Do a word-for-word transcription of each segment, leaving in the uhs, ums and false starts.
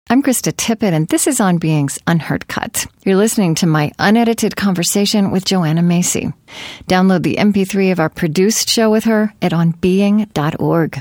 I'm Krista Tippett, and this is On Being's Unheard Cut. You're listening to my unedited conversation with Joanna Macy. Download the M P three of our produced show with her at on being dot org.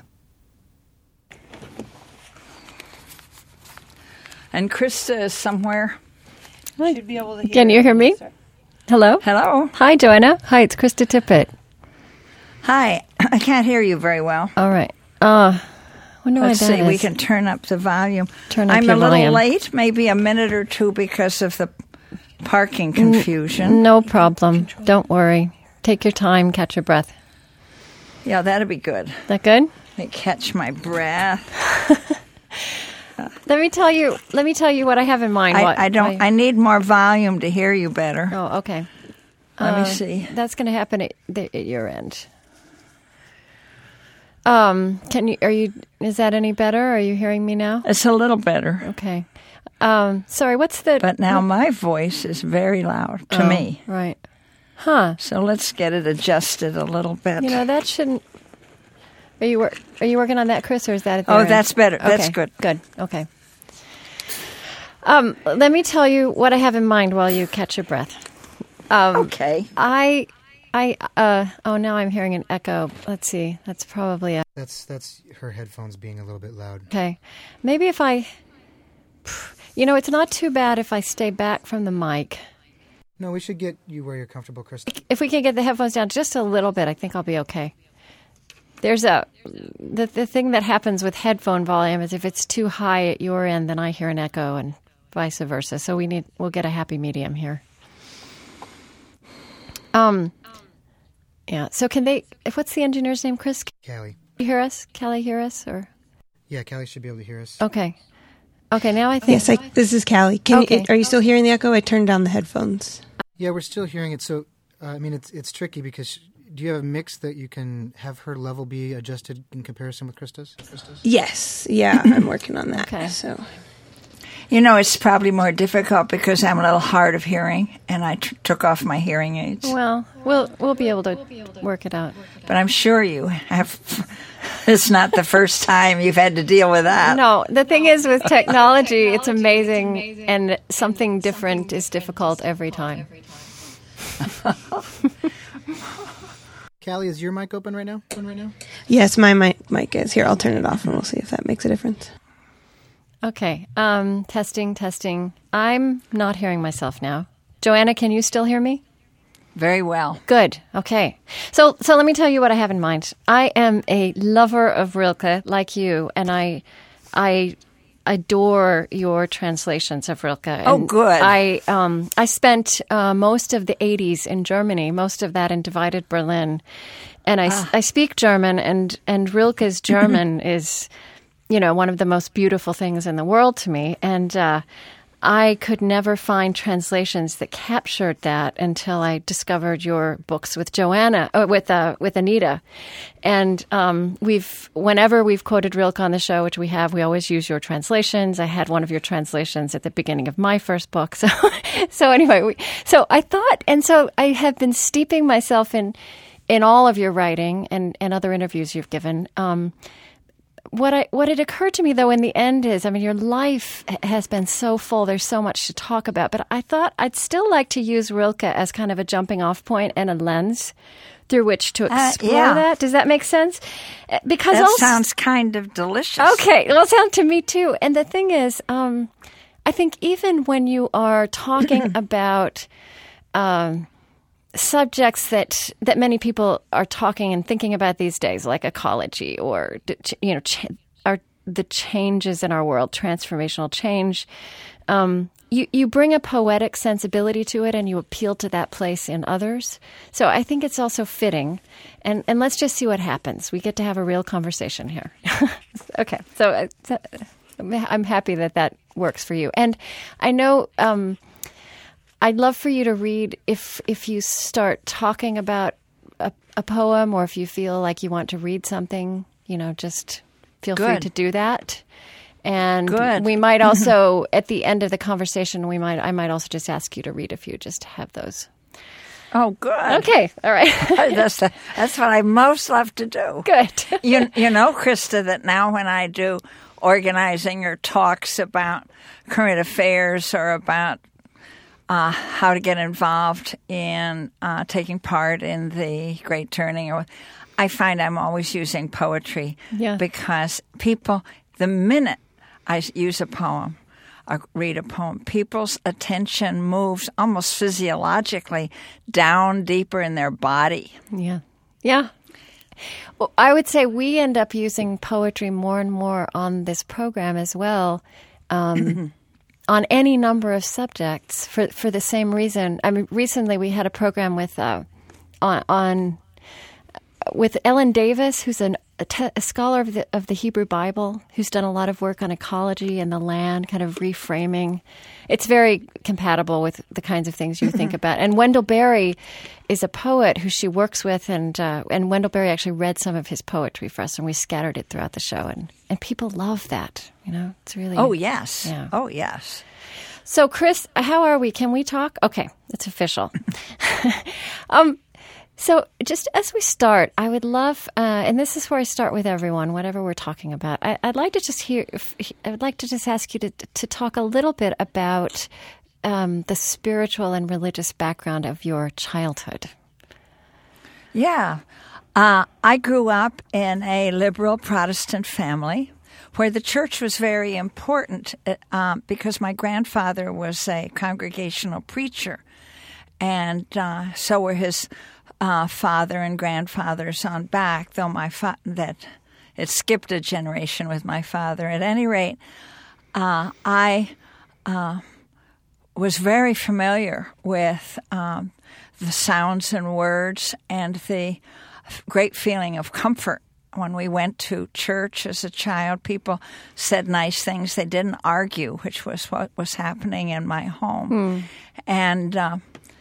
And Krista is somewhere. Should be able to hear. Can you hear me? Hello? Hello. Hi, Joanna. Hi, it's Krista Tippett. Hi. I can't hear you very well. All right. Uh, wonder Let's why that see. is. We can turn up the volume. Turn up I'm your a little volume. late, maybe a minute or two because of the parking confusion. No problem. Don't worry. Take your time. Catch your breath. Yeah, that'd be good. That good? Let me catch my breath. Let me tell you. Let me tell you what I have in mind. What, I, I don't. I need more volume to hear you better. Oh, okay. Let Uh, me see. That's going to happen at, the, at your end. Um, can you? Are you? Is that any better? Are you hearing me now? It's a little better, Okay. Um, sorry. What's the? but now my voice is very loud to Oh, me. Right. Huh. So let's get it adjusted a little bit. You know that shouldn't. Are you wor- Are you working on that, Chris, or is that at the Oh, end? that's better. That's Okay, good. Good. Okay. Um, let me tell you what I have in mind while you catch your breath. Um, Okay. I, I, uh, oh, now I'm hearing an echo. Let's see. That's probably a, That's that's her headphones being a little bit loud. okay. Maybe if I, you know, it's not too bad if I stay back from the mic. No, we should get you where you're comfortable, Krista. If we can get the headphones down just a little bit, I think I'll be okay. There's a, the, the thing that happens with headphone volume is if it's too high at your end, then I hear an echo and vice versa. So we need, we'll get a happy medium here. Um, yeah. So can they? What's the engineer's name, Chris? Can Callie. you hear us? Callie, hear us? Or Yeah, Callie should be able to hear us. okay, okay. Now I think. Yes, I, this is Callie. Can Okay. you, are you still hearing the echo? I turned down the headphones. Yeah, we're still hearing it. So, uh, I mean, it's it's tricky because do you have a mix that you can have her level be adjusted in comparison with Krista's? Krista's? Yes, yeah, I'm working on that. Okay. So You know, it's probably more difficult because I'm a little hard of hearing, and I t- took off my hearing aids. Well, we'll we'll be able to work it out. But I'm sure you have. It's not the first time you've had to deal with that. No, the thing is with technology, it's amazing, and something different is difficult every time. Callie, is your mic open right now? Open right now? yes, my mic, mic is here. I'll turn it off and we'll see if that makes a difference. Okay. Um, testing, testing. I'm not hearing myself now. Joanna, can you still hear me? Very well. Good. Okay. So, so let me tell you what I have in mind. I am a lover of Rilke, like you, and I, I adore your translations of Rilke. And Oh, good. I, um, I spent uh, most of the eighties in Germany, most of that in divided Berlin, and I, Ah. I speak German, and and Rilke's German is, you know, one of the most beautiful things in the world to me, and uh, I could never find translations that captured that until I discovered your books with Joanna, uh, with uh, with Anita, and um, we've whenever we've quoted Rilke on the show, which we have, we always use your translations. I had one of your translations at the beginning of my first book, so so anyway, we, so I thought, and so I have been steeping myself in in all of your writing and and other interviews you've given. Um, What I what had occurred to me, though, in the end is, I mean, your life h- has been so full. There's so much to talk about. But I thought I'd still like to use Rilke as kind of a jumping off point and a lens through which to Uh, explore yeah. that. Does that make sense? Uh, Because That also, sounds kind of delicious. okay, well, it sounds to me too. And the thing is, um, I think even when you are talking about um, subjects that that many people are talking and thinking about these days, like ecology or you know, ch- our the changes in our world, transformational change. Um, you you bring a poetic sensibility to it, and you appeal to that place in others. So I think it's also fitting, and and let's just see what happens. We get to have a real conversation here. Okay, so uh, I'm happy that that works for you, and I know. Um, I'd love for you to read if if you start talking about a, a poem, or if you feel like you want to read something, you know, just feel free Good. to do that. And Good. we might also, at the end of the conversation, we might I might also just ask you to read a few, just to have those. Oh, good. Okay, all right. that's that's what I most love to do. Good. You you know, Krista, that now when I do organizing or talks about current affairs or about uh, how to get involved in uh, taking part in the Great Turning. Or I find I'm always using poetry Yeah. because people, the minute I use a poem, or read a poem, people's attention moves almost physiologically down deeper in their body. Yeah. Yeah. Well, I would say we end up using poetry more and more on this program as well, um, on any number of subjects for for the same reason. I mean, recently we had a program with uh, on, on with Ellen Davis, who's an, a, te- a scholar of the of the Hebrew Bible, who's done a lot of work on ecology and the land, kind of reframing. It's very compatible with the kinds of things you think about. And Wendell Berry is a poet who she works with, and uh, and Wendell Berry actually read some of his poetry for us, and we scattered it throughout the show, and, and people love that. You know, it's really Oh yes, Yeah. oh yes. So, Chris, how are we? Can we talk? Okay, it's official. um, so, just as we start, I would love, uh, and this is where I start with everyone, whatever we're talking about. I, I'd like to just hear. If, I would like to just ask you to to talk a little bit about um, the spiritual and religious background of your childhood. Yeah. Uh, I grew up in a liberal Protestant family where the church was very important uh, um, because my grandfather was a congregational preacher. And uh, so were his uh, father and grandfathers on back, though my fa- that it skipped a generation with my father. At any rate, uh, I uh, was very familiar with um, the sounds and words and the great feeling of comfort. When we went to church as a child, people said nice things. They didn't argue, which was what was happening in my home. Mm. And uh,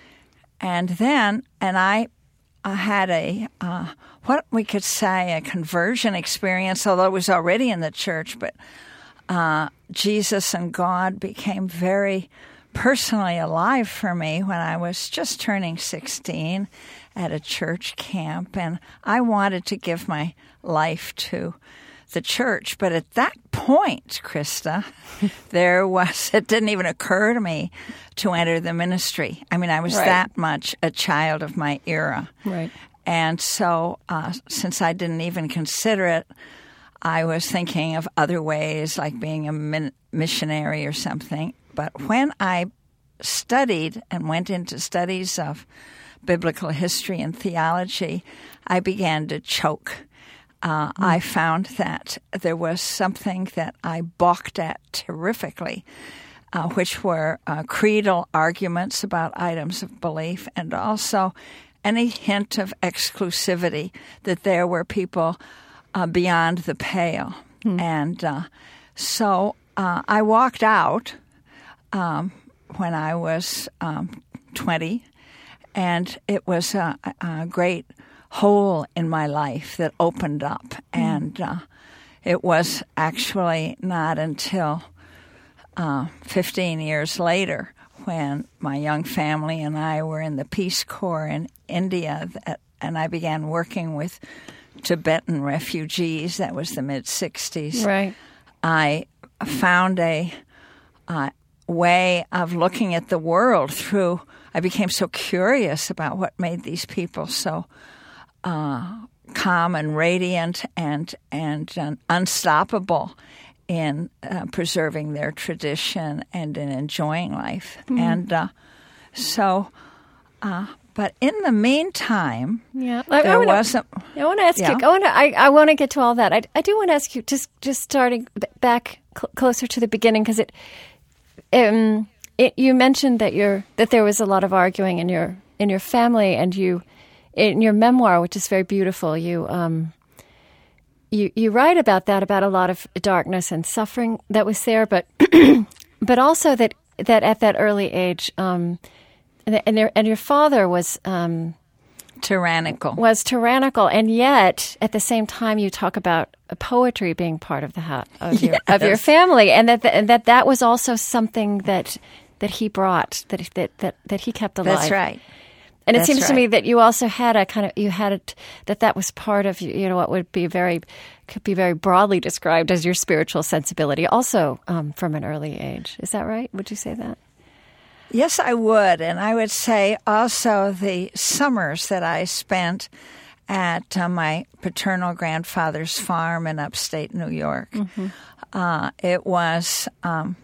and then, and I, I had a, uh, what we could say, a conversion experience, although it was already in the church, but uh, Jesus and God became very personally alive for me when I was just turning sixteen at a church camp, and I wanted to give my life to the church. But at that point, Krista, there was, it didn't even occur to me to enter the ministry. I mean, I was Right. that much a child of my era. Right. And so uh, since I didn't even consider it, I was thinking of other ways, like being a min- missionary or something. But when I studied and went into studies of biblical history and theology, I began to choke. Uh, mm. I found that there was something that I balked at terrifically, uh, which were uh, creedal arguments about items of belief, and also any hint of exclusivity, that there were people uh, beyond the pale. Mm. And uh, so uh, I walked out um, when I was um, twenty, and it was a, a great hole in my life that opened up. Mm. And uh, it was actually not until uh, fifteen years later, when my young family and I were in the Peace Corps in India, that, and I began working with Tibetan refugees. That was the mid-sixties. Right. I found a uh, way of looking at the world through, I became so curious about what made these people so uh, calm and radiant and, and uh, unstoppable in uh, preserving their tradition and in enjoying life. Mm-hmm. And uh, so, uh, but in the meantime, yeah, there I wanna, wasn't. I want to ask yeah. you. I want to. I, I want to get to all that. I, I do want to ask you, just just starting b- back cl- closer to the beginning, because it, um, it. You mentioned that you're that there was a lot of arguing in your in your family, and you, in your memoir, which is very beautiful, you um. You, you write about that, about a lot of darkness and suffering that was there, but but also that, that at that early age, um, and, your, and your father was um, tyrannical. Was tyrannical, and yet at the same time, you talk about poetry being part of the house, of your yes. of your family, and that the, and that that was also something that that he brought, that that that, that he kept alive. That's right. And it That's seems right. to me that you also had a kind of you had it that that was part of you know what would be very could be very broadly described as your spiritual sensibility, also um, from an early age. Is that right? Would you say that? Yes, I would. And I would say also the summers that I spent at uh, my paternal grandfather's farm in upstate New York. Mm-hmm. Uh, it was um,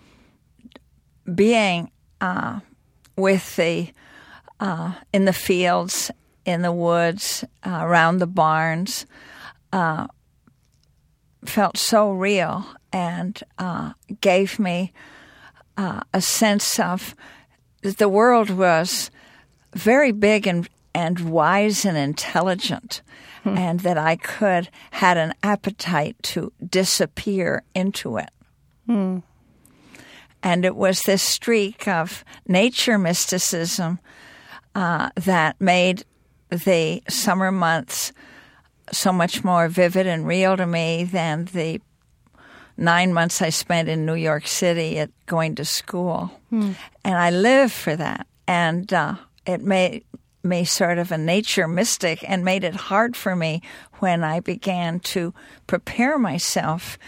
being uh, with the uh, in the fields, in the woods, uh, around the barns, uh, felt so real and uh, gave me uh, a sense of that the world was very big and, and wise and intelligent, hmm. and that I could had an appetite to disappear into it. Hmm. And it was this streak of nature mysticism uh, that made the summer months so much more vivid and real to me than the nine months I spent in New York City at going to school. Hmm. And I lived for that. And uh, it made me sort of a nature mystic and made it hard for me when I began to prepare myself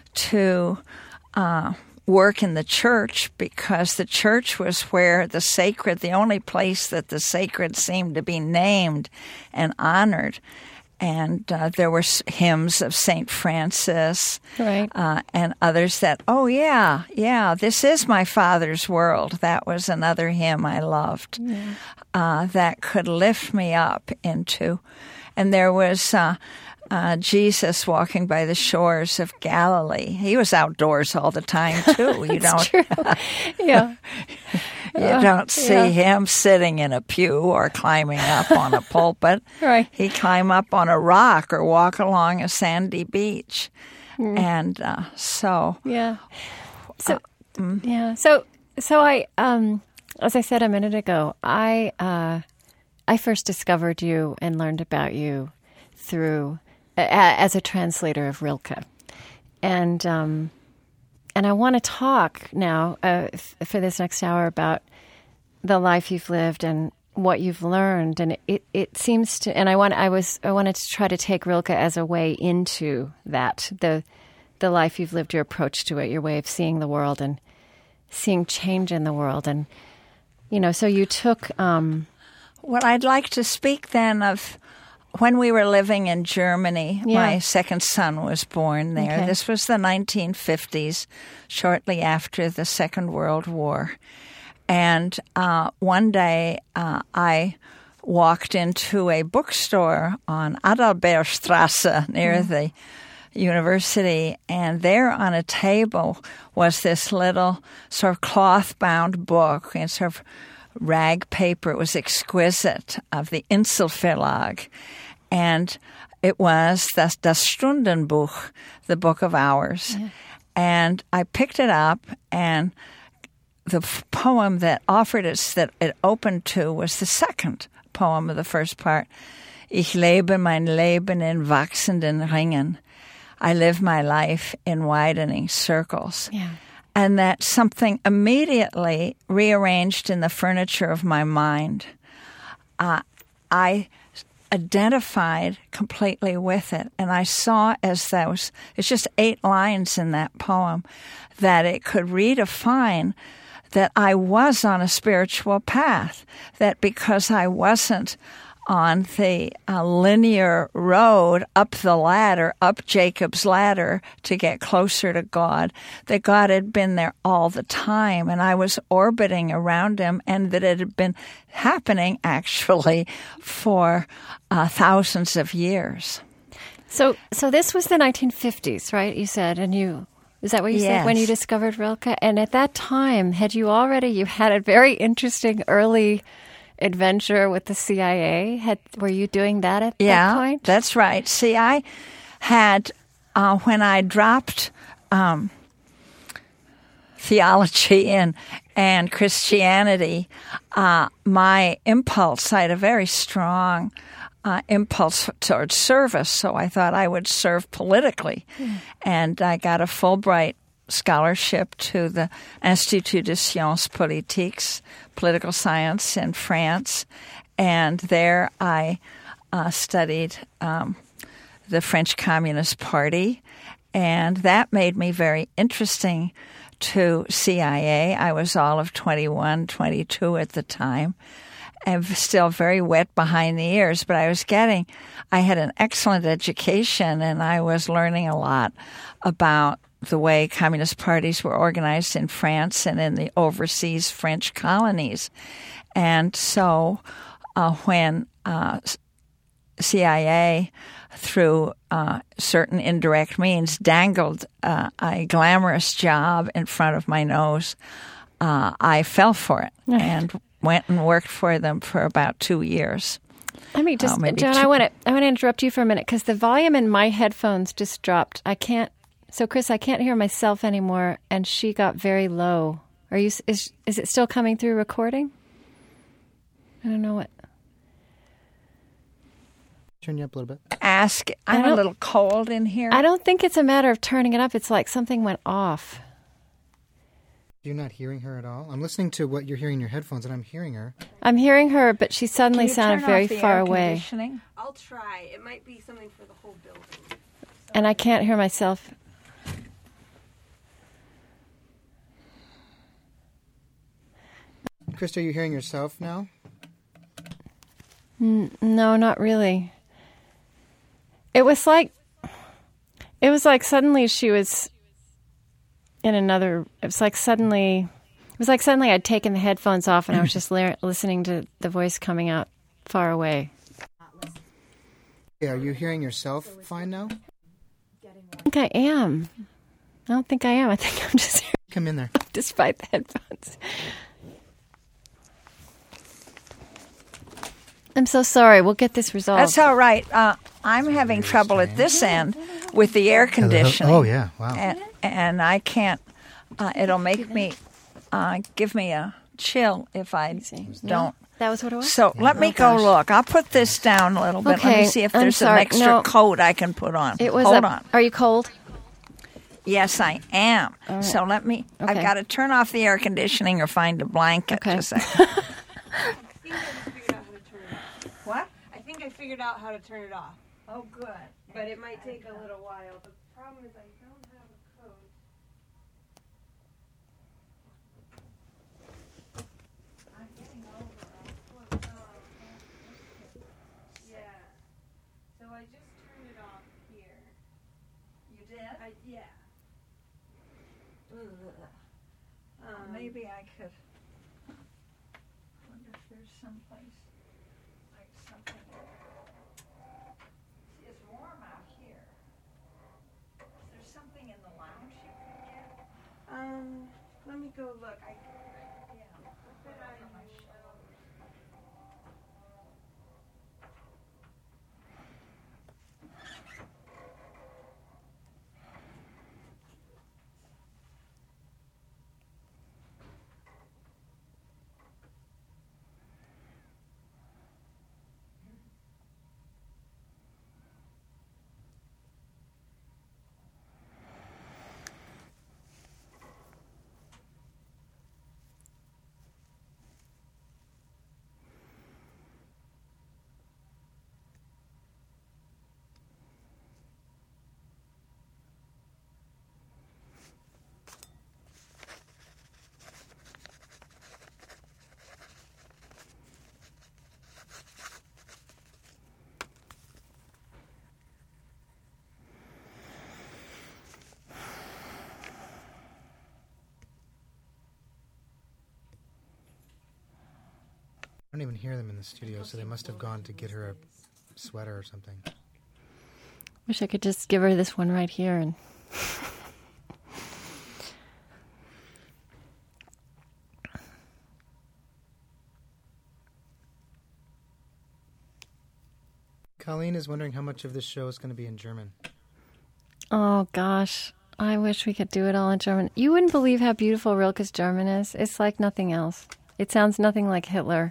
to uh, work in the church, because the church was where the sacred, the only place that the sacred seemed to be named and honored. And uh, there were hymns of Saint Francis, right. uh, and others that, oh, yeah, yeah, this is my Father's world. That was another hymn I loved, yeah. uh, that could lift me up into. And there was uh, uh, Jesus walking by the shores of Galilee. He was outdoors all the time, too. You don't, true. Yeah. You don't see yeah. him sitting in a pew or climbing up on a pulpit. Right. He climb up on a rock or walk along a sandy beach. Mm. And uh, so... Yeah. So, uh, mm. yeah. So, so I, um, as I said a minute ago, I, uh, I first discovered you and learned about you through, uh, as a translator of Rilke. And... Um, And I want to talk now uh, f- for this next hour about the life you've lived and what you've learned. And it, it seems to, and I want, I was, I wanted to try to take Rilke as a way into that, the, the life you've lived, your approach to it, your way of seeing the world and seeing change in the world. And, you know, so you took, um, well, I'd like to speak then of when we were living in Germany. Yeah. My second son was born there. Okay. This was the nineteen fifties, shortly after the Second World War. And uh, one day uh, I walked into a bookstore on Adalbertstrasse near mm. the university, and there on a table was this little sort of cloth-bound book and sort of rag paper. It was exquisite, of the Inselverlag. And it was das, das Stundenbuch, the Book of Hours. Yeah. And I picked it up, and the f- poem that offered us, that it opened to, was the second poem of the first part. Ich lebe mein Leben in wachsenden Ringen. I live my life in widening circles. Yeah. And that something immediately rearranged in the furniture of my mind. Uh, I identified completely with it. And I saw as those, it's just eight lines in that poem, that it could redefine that I was on a spiritual path, that because I wasn't on the uh, linear road up the ladder, up Jacob's ladder to get closer to God, that God had been there all the time and I was orbiting around him, and that it had been happening actually for uh, thousands of years. So so this was the nineteen fifties, right, you said, and you... Is that what you yes. said when you discovered Rilke? And at that time, had you already, you had a very interesting early adventure with the C I A? Had, were you doing that at yeah, that point? That's right. See, I had, uh, when I dropped um, theology and, and Christianity, uh, my impulse, I had a very strong Uh, impulse towards service, so I thought I would serve politically. Mm. And I got a Fulbright scholarship to the Institut de Sciences Politiques, political science in France, and there I uh, studied um, the French Communist Party, and that made me very interesting to C I A. I was all of twenty-one, twenty-two at the time, and still very wet behind the ears, but I was getting, I had an excellent education, and I was learning a lot about the way communist parties were organized in France and in the overseas French colonies. And so uh, when uh, C I A, through uh, certain indirect means, dangled uh, a glamorous job in front of my nose, uh, I fell for it and went and worked for them for about two years. Let me just, uh, Joan, two- I want to I want to interrupt you for a minute because the volume in my headphones just dropped. I can't. So, Chris, I can't hear myself anymore, and she got very low. Are you? Is is it still coming through recording? I don't know what. Turn you up a little bit. Ask. I'm a little cold in here. I don't think it's a matter of turning it up. It's like something went off. You're not hearing her at all? I'm listening to what you're hearing in your headphones, and I'm hearing her. I'm hearing her, but she suddenly Can you sounded turn very off the far air away. conditioning? I'll try. It might be something for the whole building. And I can't hear myself. Krista, are you hearing yourself now? N- no, not really. It was like, it was like suddenly she was in another, it was like suddenly, it was like suddenly I'd taken the headphones off and I was just li- listening to the voice coming out far away. Yeah, are you hearing yourself fine now? I think I am. I don't think I am. I think I'm just hearing Come in there. despite the headphones. I'm so sorry. We'll get this resolved. That's all right. Uh, I'm having trouble at this end with the air conditioning. Oh, yeah. Wow. And, and I can't, uh, it'll make me, uh, give me a chill if I don't. That was what it was? So let me go look. I'll put this down a little bit. Let Okay, me see if I'm there's an sorry. extra No. coat I can put on. It was Hold a- on. Are you cold? Yes, I am. So let me, I've Okay. got to turn off the air conditioning or find a blanket. Okay. Just a second. What? I think I figured out how to turn it off, Oh, good. but it might take a little while. The problem is I don't have a code. I'm getting over it. Yeah. So I just turned it off here. You did? I, yeah. Um, Maybe I could. Wonder if there's someplace like something. It's warm out here. Is there something in the lounge you can get? Um, let me go look. I Yeah. Put it on my shoulder. I don't even hear them in the studio, so they must have gone to get her a sweater or something. Wish I could just give her this one right here and Colleen is wondering how much of this show is going to be in German. oh gosh, I wish we could do it all in German. You wouldn't believe how beautiful Rilke's German is. It's like nothing else. It sounds nothing like Hitler.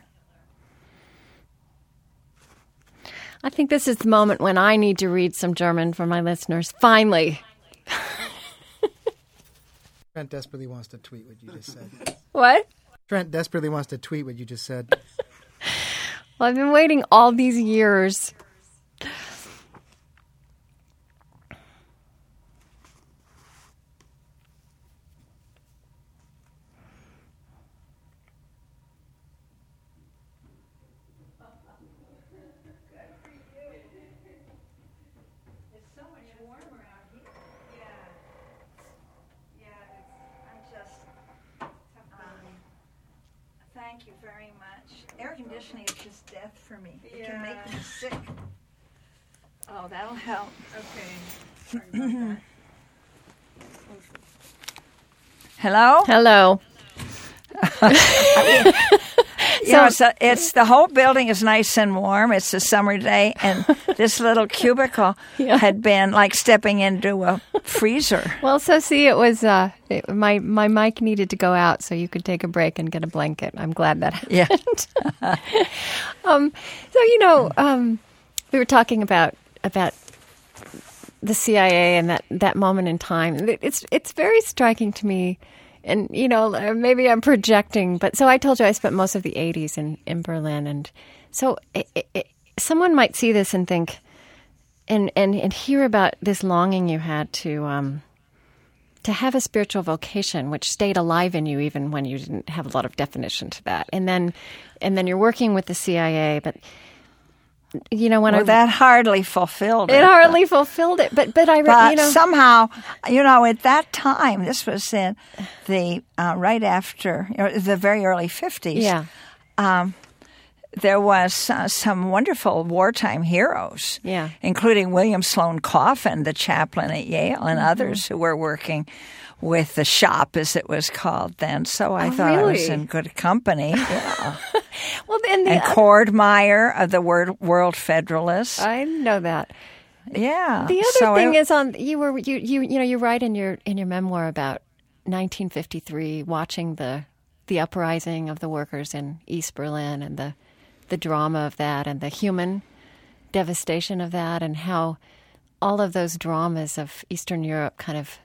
I think this is the moment when I need to read some German for my listeners. Finally. Trent desperately wants to tweet what you just said. What? Trent desperately wants to tweet what you just said. Well, I've been waiting all these years. Thank you very much. Air conditioning is just death for me. It can make me sick. Oh, that'll help. Okay. Hello? Hello. You know, it's, a, it's the whole building is nice and warm. It's a summer day, and this little cubicle Yeah. had been like stepping into a freezer. Well, so see, it was uh, it, my my mic needed to go out, so you could take a break and get a blanket. I'm glad that happened. Yeah. um, so you know, um, we were talking about about the C I A and that, that moment in time. It's it's very striking to me. And, you know, maybe I'm projecting, but so I told you I spent most of the eighties in, in Berlin. And so it, it, it, someone might see this and think, and, and, and hear about this longing you had to um, to have a spiritual vocation, which stayed alive in you even when you didn't have a lot of definition to that. And then and then you're working with the C I A, but, you know, when Well, I... that hardly fulfilled it. It hardly fulfilled it, but, but I... But you know, somehow, you know, at that time, this was in the, uh, right after, you know, the very early fifties. Yeah. Um, there was uh, some wonderful wartime heroes, Yeah. including William Sloane Coffin, the chaplain at Yale, and Mm-hmm. others who were working with the shop, as it was called then. So I Oh, thought I was really? in good company. Yeah. Well, then the And other- Cord Meyer of the Word, World Federalists. I know that. Yeah. The other So thing it- is on you were you you you know you write in your in your memoir about nineteen fifty-three, watching the the uprising of the workers in East Berlin and the the drama of that and the human devastation of that, and how all of those dramas of Eastern Europe kind of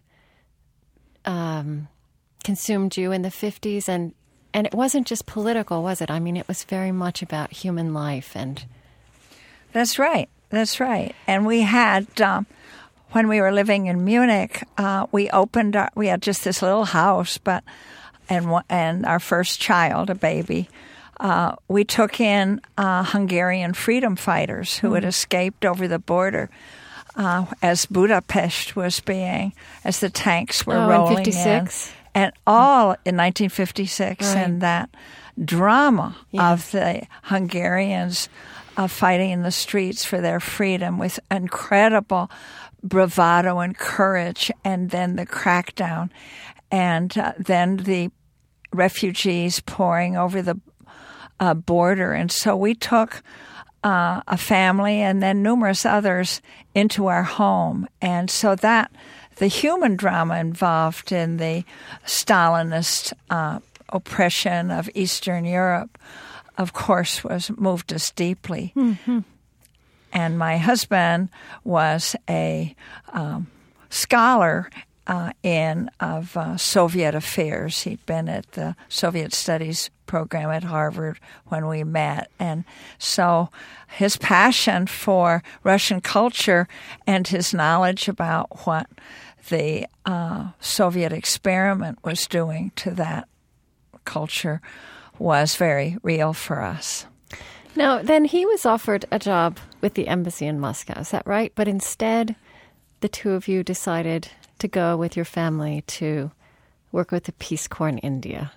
um, consumed you in the fifties. And and it wasn't just political, was it? I mean, it was very much about human life. And That's right. That's right. And we had, um, when we were living in Munich, uh, we opened, our, we had just this little house, but, and one- and our first child, a baby, uh, we took in uh, Hungarian freedom fighters who had escaped over the border uh, as Budapest was being, as the tanks were Oh, in rolling fifty-six? in. And all in nineteen fifty-six, Right. and that drama Yeah. of the Hungarians uh, fighting in the streets for their freedom with incredible bravado and courage, and then the crackdown, and uh, then the refugees pouring over the uh, border. And so we took uh, a family and then numerous others into our home. And so that the human drama involved in the Stalinist uh, oppression of Eastern Europe, of course, was moved us deeply. Mm-hmm. And my husband was a um, scholar uh, in of uh, Soviet affairs. He'd been at the Soviet Studies program at Harvard when we met. And so his passion for Russian culture and his knowledge about what the uh, Soviet experiment was doing to that culture was very real for us. now, then he was offered a job with the embassy in Moscow. Is that right? But instead, the two of you decided to go with your family to work with the Peace Corps in India.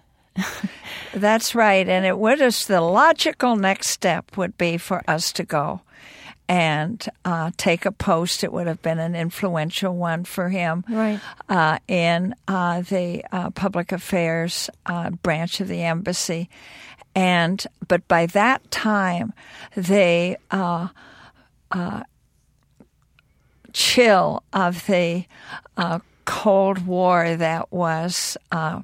That's right. And it would have, the logical next step would be for us to go and uh, take a post. It would have been an influential one for him Right. uh, in uh, the uh, public affairs uh, branch of the embassy. And but by that time, the uh, uh, chill of the uh, Cold War that was uh,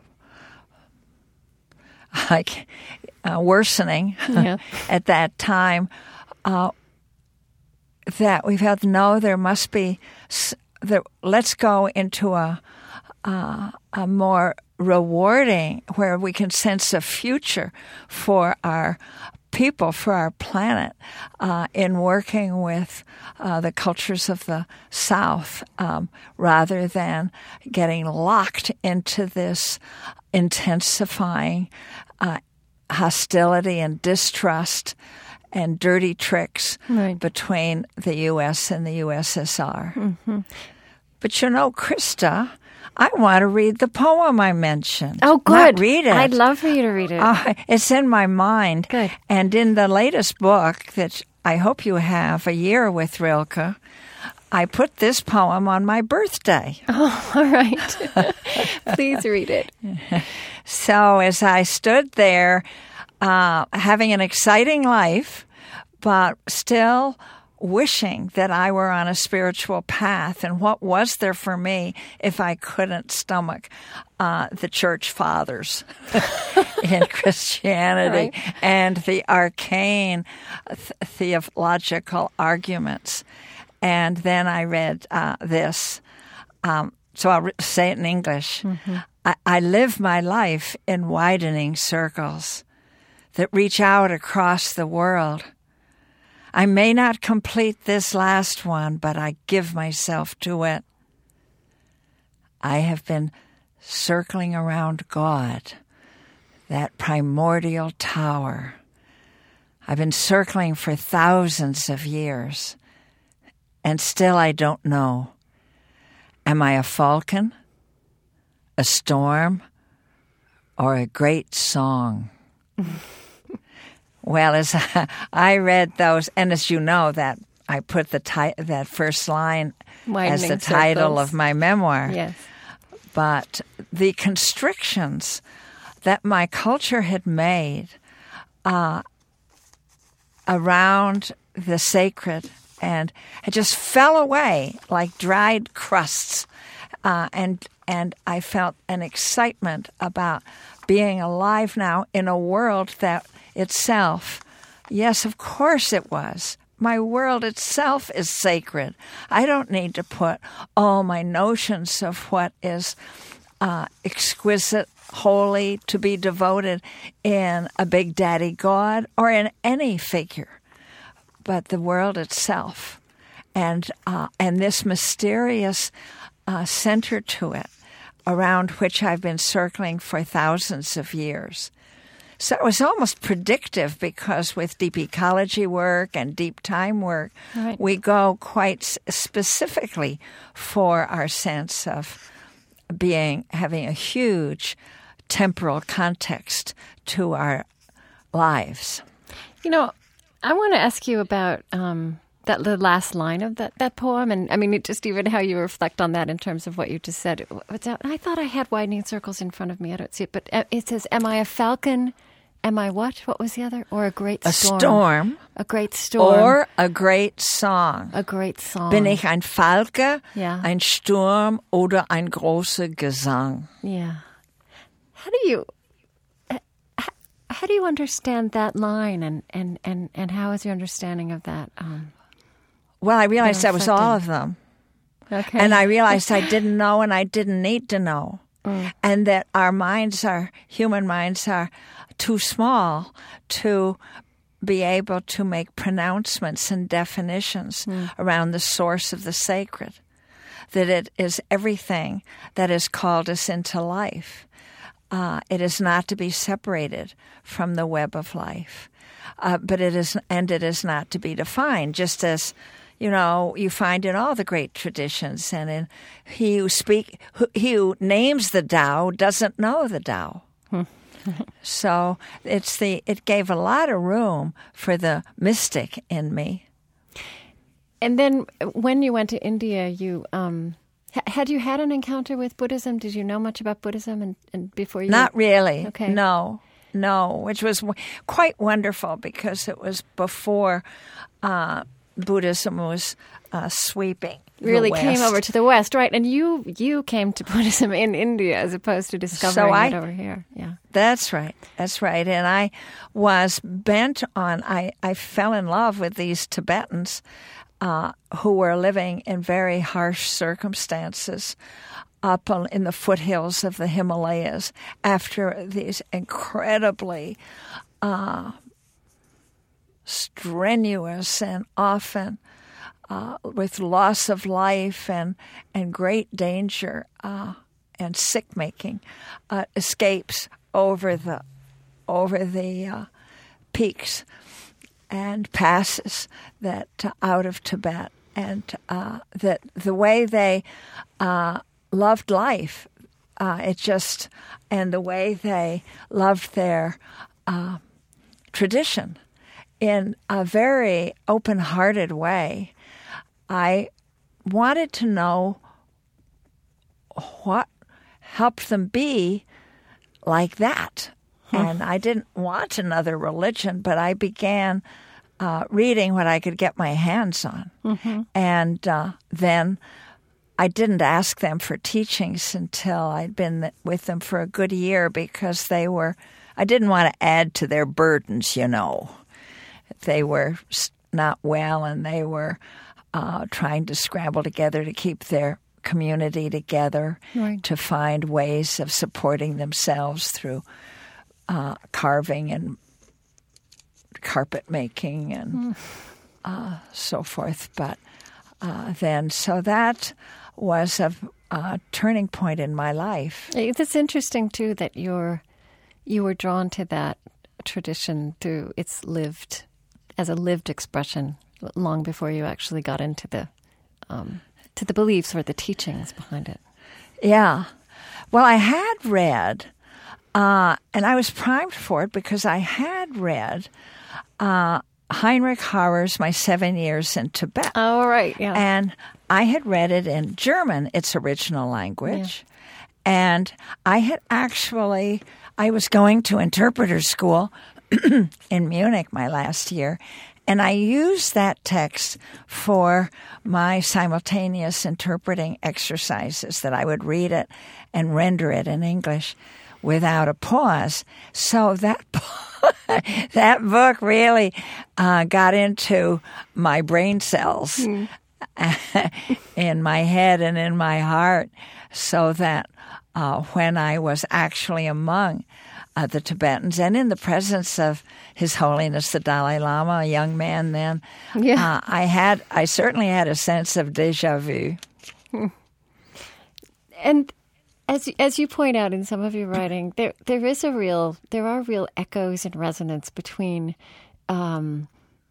like uh, worsening Yeah. at that time, uh, that we felt, no, there must be, s- there, let's go into a, uh, a more rewarding, where we can sense a future for our people, for our planet, uh, in working with uh, the cultures of the South, um, rather than getting locked into this intensifying uh, hostility and distrust and dirty tricks right. between the U S and the U S S R. Mm-hmm. But you know, Krista, I want to read the poem I mentioned. Oh, good. Not read it. I'd love for you to read it. Uh, it's in my mind. Good. And in the latest book that I hope you have, A Year with Rilke, I put this poem on my birthday. Oh, all right. Please read it. So as I stood there, uh, having an exciting life, but still wishing that I were on a spiritual path, and what was there for me if I couldn't stomach uh, the church fathers in Christianity right. and the arcane th- theological arguments. And then I read uh, this. Um, so I'll re- say it in English. Mm-hmm. I-, I live my life in widening circles that reach out across the world. I may not complete this last one, but I give myself to it. I have been circling around God, that primordial tower. I've been circling for thousands of years, and still I don't know. Am I a falcon, a storm, or a great song? Well, as I read those, and as you know, that I put the ti- that first line Widening as the title circles. of my memoir. Yes. But the constrictions that my culture had made uh, around the sacred and it just fell away like dried crusts, uh, and and I felt an excitement about being alive now in a world that itself, yes, of course it was. My world itself is sacred. I don't need to put all my notions of what is uh, exquisite, holy, to be devoted in a big daddy God or in any figure, but the world itself, and uh, and this mysterious uh, center to it, around which I've been circling for thousands of years. So it was almost predictive, because with deep ecology work and deep time work, right. we go quite specifically for our sense of being, having a huge temporal context to our lives. You know, I want to ask you about um, that the last line of that, that poem, and I mean, it just even how you reflect on that in terms of what you just said. What's that? I thought I had widening circles in front of me. I don't see it, but it says, "Am I a falcon? Am I what? What was the other? Or a great storm? A storm. A great storm. Or a great song. A great song. Bin ich ein Falke, yeah. ein Sturm oder ein großer Gesang?" Yeah. How do you how do you understand that line, and, and, and, and how is your understanding of that? Um, well, I realized that was all affected? of them. Okay. And I realized I didn't know and I didn't need to know. Mm. And that our minds are, human minds are too small to be able to make pronouncements and definitions mm. around the source of the sacred. That it is everything that has called us into life. Uh, it is not to be separated from the web of life. Uh, but it is, and it is not to be defined, just as, you know, you find in all the great traditions, and in he who speak, who, he who names the Tao doesn't know the Tao. So it's the it gave a lot of room for the mystic in me. And then when you went to India, you um, h- had you had an encounter with Buddhism? Did you know much about Buddhism and, and before you? Not really. Okay. No, no, which was w- quite wonderful, because it was before uh, Buddhism was uh, sweeping. Really the came West. over to the West, right? And you you came to Buddhism in India as opposed to discovering So I, it over here. Yeah, that's right. That's right. And I was bent on. I, I fell in love with these Tibetans uh, who were living in very harsh circumstances up in the foothills of the Himalayas after these incredibly uh, strenuous and often uh, with loss of life and, and great danger uh, and sick-making uh, escapes over the over the uh, peaks and passes that uh, out of Tibet, and uh, that the way they uh, loved life, uh, it just and the way they loved their uh, tradition in a very open-hearted way. I wanted to know what helped them be like that. And I didn't want another religion, but I began uh, reading what I could get my hands on. Mm-hmm. And uh, then I didn't ask them for teachings until I'd been with them for a good year, because they were, I didn't want to add to their burdens, you know. They were not well, and they were uh, trying to scramble together to keep their community together, right, to find ways of supporting themselves through Uh, carving and carpet making and mm. uh, so forth. But uh, then, so that was a, a turning point in my life. It's interesting, too, that you're, you were drawn to that tradition through its lived, as a lived expression, long before you actually got into the, um, to the beliefs or the teachings behind it. Yeah. Well, I had read... Uh, and I was primed for it because I had read uh, Heinrich Harer's My Seven Years in Tibet. Oh, right, yeah. And I had read it in German, its original language. Yeah. And I had actually, I was going to interpreter school in Munich my last year, and I used that text for my simultaneous interpreting exercises, that I would read it and render it in English without a pause. So that that book really uh, got into my brain cells mm. in my head and in my heart, so that uh, when I was actually among uh, the Tibetans and in the presence of His Holiness the Dalai Lama, a young man then, yeah. uh, I had I certainly had a sense of déjà vu. And As as you point out in some of your writing, there there is a real there are real echoes and resonance between um,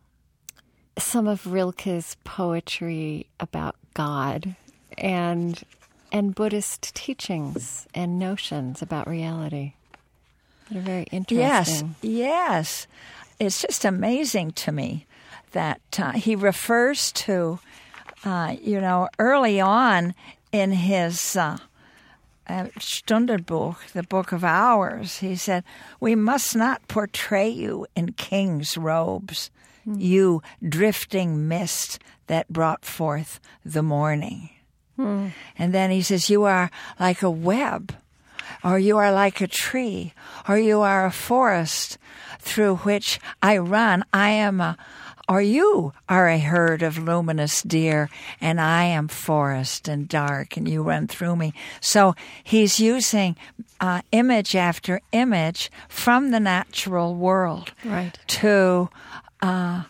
some of Rilke's poetry about God and and Buddhist teachings and notions about reality. They're very interesting. Yes, yes, it's just amazing to me that uh, he refers to, uh, you know, early on in his. Uh, Uh, Stundenbuch, the Book of Hours, he said, "We must not portray you in king's robes, mm. you drifting mist that brought forth the morning." Mm. And then he says, "You are like a web, or you are like a tree, or you are a forest through which I run. I am a Or you are a herd of luminous deer, and I am forest and dark, and you run through me." So he's using uh, image after image from the natural world, right, to uh,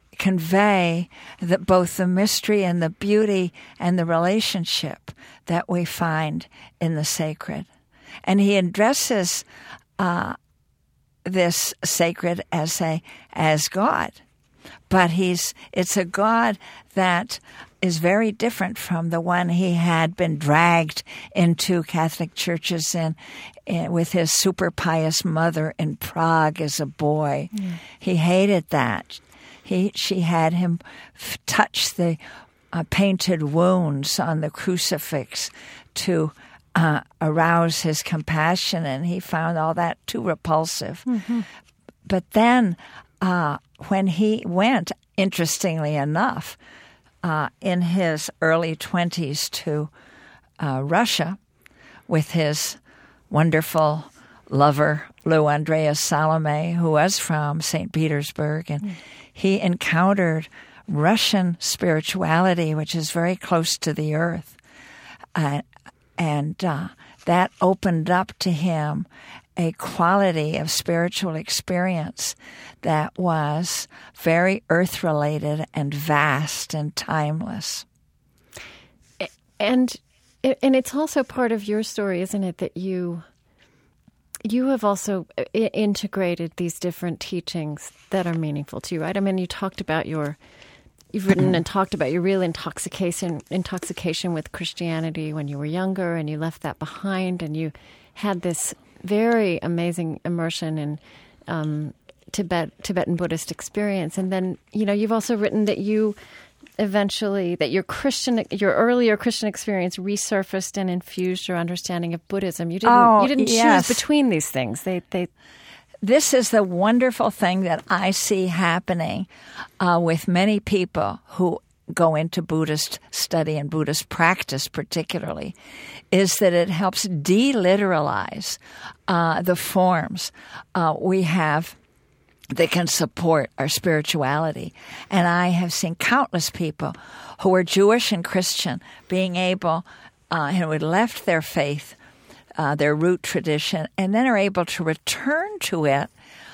convey the, both the mystery and the beauty and the relationship that we find in the sacred. And he addresses uh, this sacred as a as God. But he's it's a God that is very different from the one he had been dragged into Catholic churches in, in with his super pious mother in Prague as a boy. Mm. He hated that. He she had him f- touch the uh, painted wounds on the crucifix to uh, arouse his compassion, and he found all that too repulsive. Mm-hmm. But then Uh, when he went, interestingly enough, uh, in his early twenties to uh, Russia with his wonderful lover, Lou Andreas Salome, who was from Saint Petersburg, and mm. he encountered Russian spirituality, which is very close to the earth. Uh, and uh, that opened up to him a quality of spiritual experience that was very earth-related and vast and timeless. And and it's also part of your story, isn't it, that you you have also I- integrated these different teachings that are meaningful to you, right? I mean, you talked about your you've written and talked about your real intoxication intoxication with Christianity when you were younger, and you left that behind, and you had this very amazing immersion in um, Tibet Tibetan Buddhist experience. And then, you know, you've also written that you eventually, that your Christian, your earlier Christian experience resurfaced and infused your understanding of Buddhism. You didn't, Oh, you didn't yes. choose between these things. They, they. This is the wonderful thing that I see happening uh, with many people who go into Buddhist study and Buddhist practice particularly, is that it helps deliteralize uh, the forms uh, we have that can support our spirituality. And I have seen countless people who are Jewish and Christian being able, uh, who had left their faith, uh, their root tradition, and then are able to return to it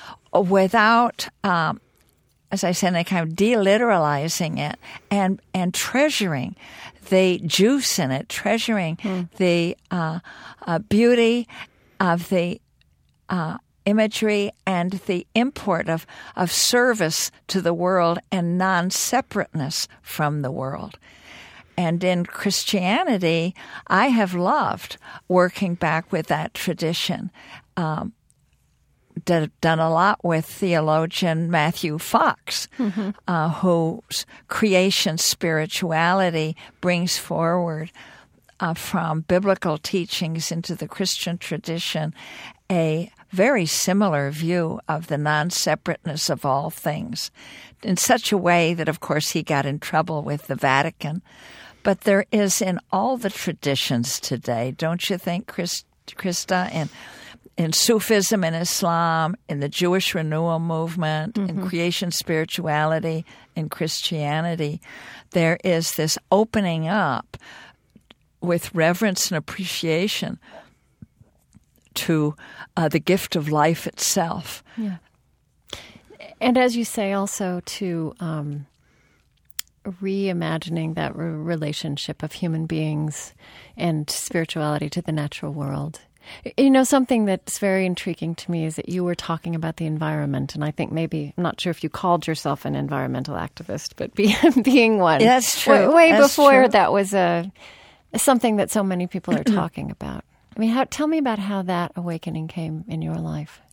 without, um, as I said, kind of deliteralizing it and, and treasuring the juice in it, treasuring mm. the uh, uh, beauty of the uh imagery and the import of, of service to the world and non-separateness from the world. And in Christianity, I have loved working back with that tradition. Um, did, done a lot with theologian Matthew Fox, mm-hmm. uh, whose creation spirituality brings forward uh, from biblical teachings into the Christian tradition a very similar view of the non-separateness of all things, in such a way that, of course, he got in trouble with the Vatican. But there is in all the traditions today, don't you think, Chris, Krista, in, in Sufism and Islam, in the Jewish renewal movement, mm-hmm. in creation spirituality, in Christianity, there is this opening up with reverence and appreciation to uh, the gift of life itself. Yeah. And as you say, also to um, reimagining that re- relationship of human beings and spirituality to the natural world. You know, something that's very intriguing to me is that you were talking about the environment, and I think maybe, I'm not sure if you called yourself an environmental activist, but be, being one. That's true. Way, way that's before true. that was a, something that so many people are talking about. I mean, how, tell me about how that awakening came in your life.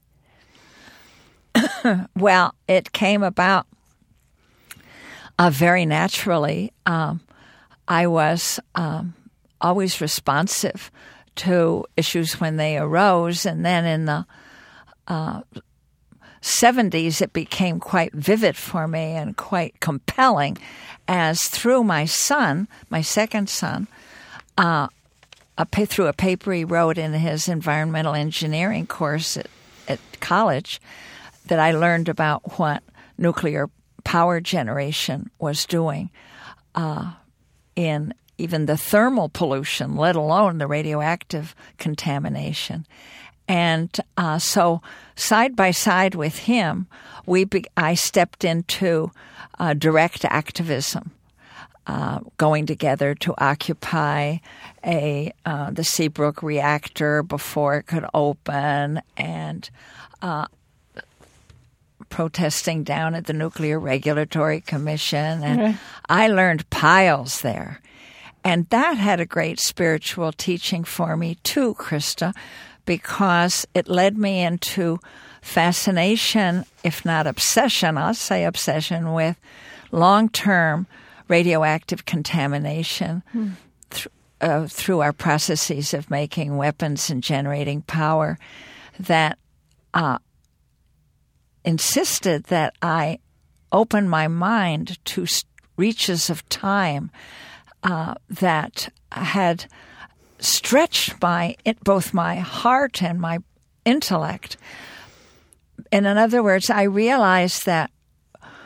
Well, it came about uh, very naturally. Um, I was um, always responsive to issues when they arose, and then in the uh, seventies, it became quite vivid for me and quite compelling, as through my son, my second son, uh, A, through a paper he wrote in his environmental engineering course at, at college, that I learned about what nuclear power generation was doing uh, in even the thermal pollution, let alone the radioactive contamination. And uh, so side by side with him, we be, I stepped into uh, direct activism. Uh, going together to occupy a uh, the Seabrook reactor before it could open, and uh, protesting down at the Nuclear Regulatory Commission. And mm-hmm. I learned piles there. And that had a great spiritual teaching for me too, Krista, because it led me into fascination, if not obsession, I'll say obsession, with long-term radioactive contamination hmm. th- uh, through our processes of making weapons and generating power, that uh, insisted that I open my mind to reaches of time uh, that had stretched my both my heart and my intellect. And in other words, I realized that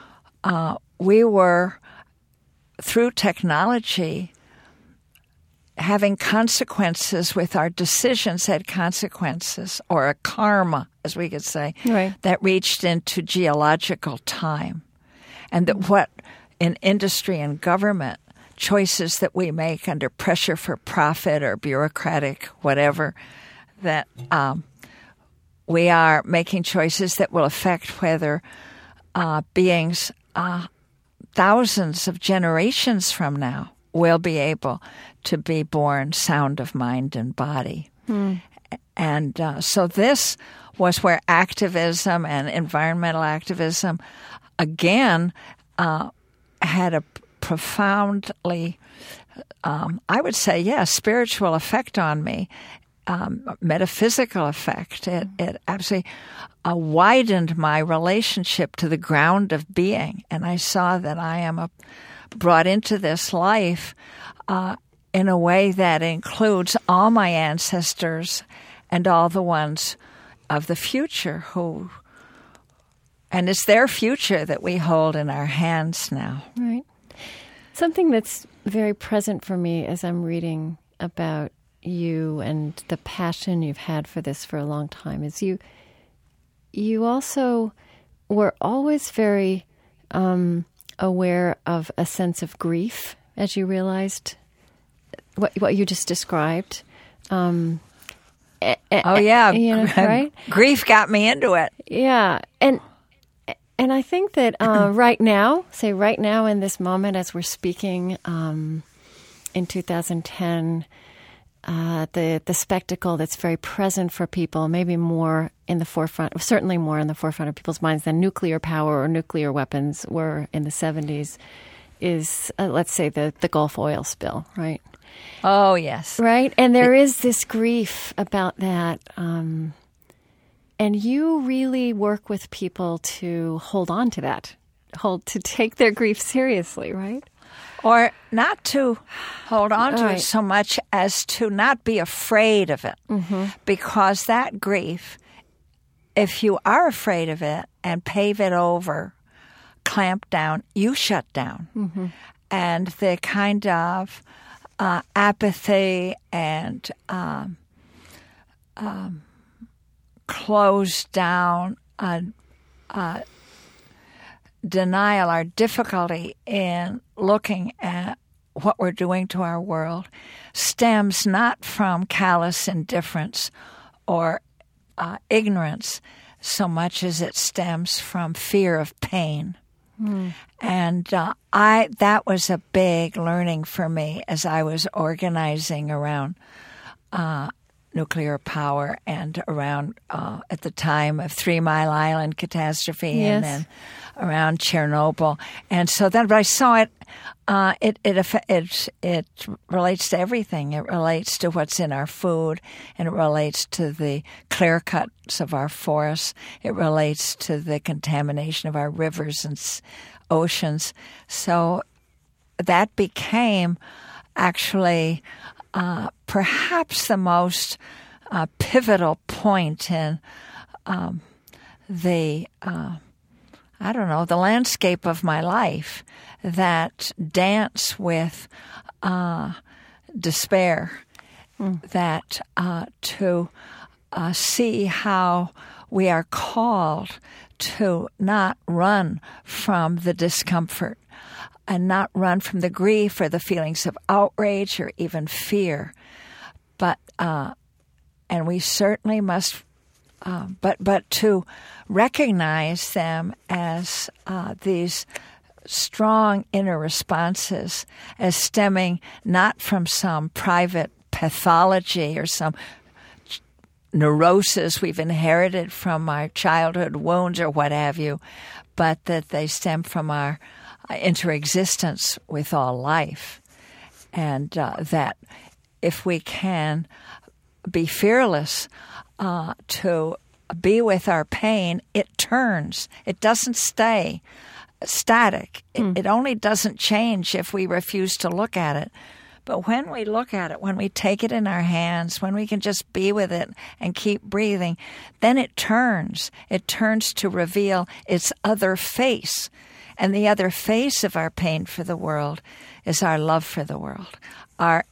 uh, we were, through technology, having consequences with our decisions had consequences, or a karma, as we could say, Right. that reached into geological time. And that what in industry and government, choices that we make under pressure for profit or bureaucratic whatever, that um, we are making choices that will affect whether uh, beings uh, thousands of generations from now will be able to be born sound of mind and body. Hmm. And uh, so this was where activism and environmental activism, again, uh, had a profoundly, um, I would say, yes, spiritual effect on me, um, metaphysical effect. It, it absolutely uh, widened my relationship to the ground of being. And I saw that I am a, brought into this life uh, in a way that includes all my ancestors and all the ones of the future who, and it's their future that we hold in our hands now. Right. Something that's very present for me as I'm reading about you and the passion you've had for this for a long time is you you also were always very um, aware of a sense of grief as you realized what what you just described. Um, oh yeah, you know, right? Grief got me into it. Yeah, and and I think that uh, right now, say right now in this moment as we're speaking um, in two thousand ten, uh, the the spectacle that's very present for people, maybe more in the forefront, certainly more in the forefront of people's minds than nuclear power or nuclear weapons were in the seventies, is uh, let's say the the Gulf oil spill, right? Oh yes, right, and there is this grief about that. Um, And you really work with people to hold on to that, hold to take their grief seriously, right? Or not to hold on to right. it so much as to not be afraid of it. Mm-hmm. Because that grief, if you are afraid of it and pave it over, clamp down, you shut down. Mm-hmm. And the kind of uh, apathy and um, um, closed down uh, uh, denial, our difficulty in looking at what we're doing to our world stems not from callous indifference or uh, ignorance so much as it stems from fear of pain. Mm. And uh, I that was a big learning for me as I was organizing around uh, nuclear power and around uh, at the time of Three Mile Island catastrophe yes. and then around Chernobyl. And so then but I saw it, uh, it, it, it, it relates to everything. It relates to what's in our food, and it relates to the clear cuts of our forests. It relates to the contamination of our rivers and oceans. So that became actually Uh, perhaps the most uh, pivotal point in um, the, uh, I don't know, the landscape of my life that dance with uh, despair, mm. that uh, to uh, see how we are called to not run from the discomfort and not run from the grief or the feelings of outrage or even fear, but uh, and we certainly must, uh, but but to recognize them as uh, these strong inner responses, as stemming not from some private pathology or some neurosis we've inherited from our childhood wounds or what have you, but that they stem from our interexistence with all life, and uh, that if we can be fearless uh, to be with our pain, it turns. It doesn't stay static. It, mm. it only doesn't change if we refuse to look at it. But when we look at it, when we take it in our hands, when we can just be with it and keep breathing, then it turns. It turns to reveal its other face. And the other face of our pain for the world is our love for the world, our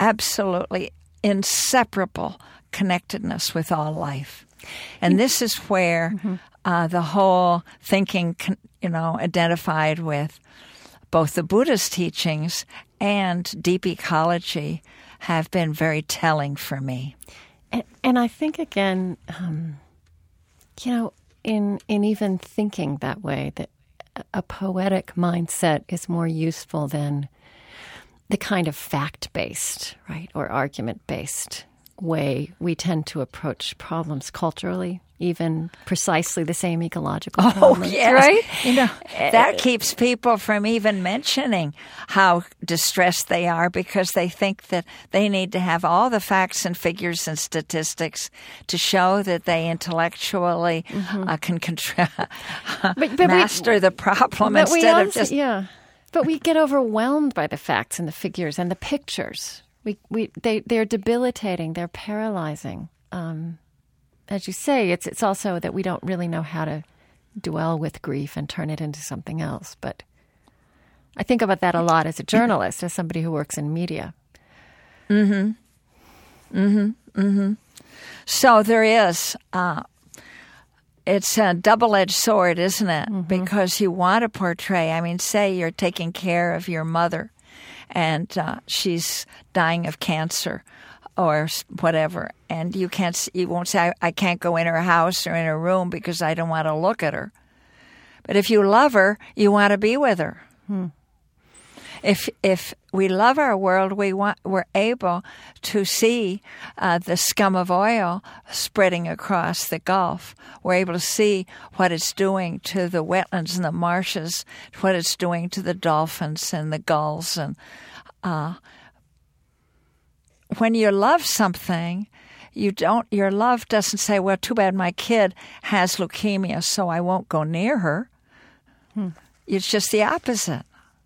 absolutely inseparable connectedness with all life. And this is where mm-hmm. uh, the whole thinking, you know, identified with both the Buddhist teachings and deep ecology have been very telling for me. And, and I think, again, um, you know, in in even thinking that way, that a poetic mindset is more useful than the kind of fact-based, right, or argument-based way we tend to approach problems culturally, even precisely the same ecological problems. Oh, yes. Right? You know, that keeps people from even mentioning how distressed they are because they think that they need to have all the facts and figures and statistics to show that they intellectually mm-hmm. uh, can contra- but, but master we, the problem instead also, of just... Yeah, but we get overwhelmed by the facts and the figures and the pictures. We we they they're debilitating. They're paralyzing. Um, as you say, it's it's also that we don't really know how to dwell with grief and turn it into something else. But I think about that a lot as a journalist, as somebody who works in media. Mm-hmm. Mm-hmm. Mm-hmm. So there is. Uh, it's a double-edged sword, isn't it? Mm-hmm. Because you want to portray. I mean, say you're taking care of your mother, and uh, she's dying of cancer or whatever, and you can't, you won't say, I, I can't go in her house or in her room because I don't want to look at her. But if you love her, you want to be with her. Hmm. If if we love our world, we want we're able to see uh, the scum of oil spreading across the Gulf. We're able to see what it's doing to the wetlands and the marshes, what it's doing to the dolphins and the gulls. And uh, when you love something, you don't. Your love doesn't say, "Well, too bad my kid has leukemia, so I won't go near her." Hmm. It's just the opposite.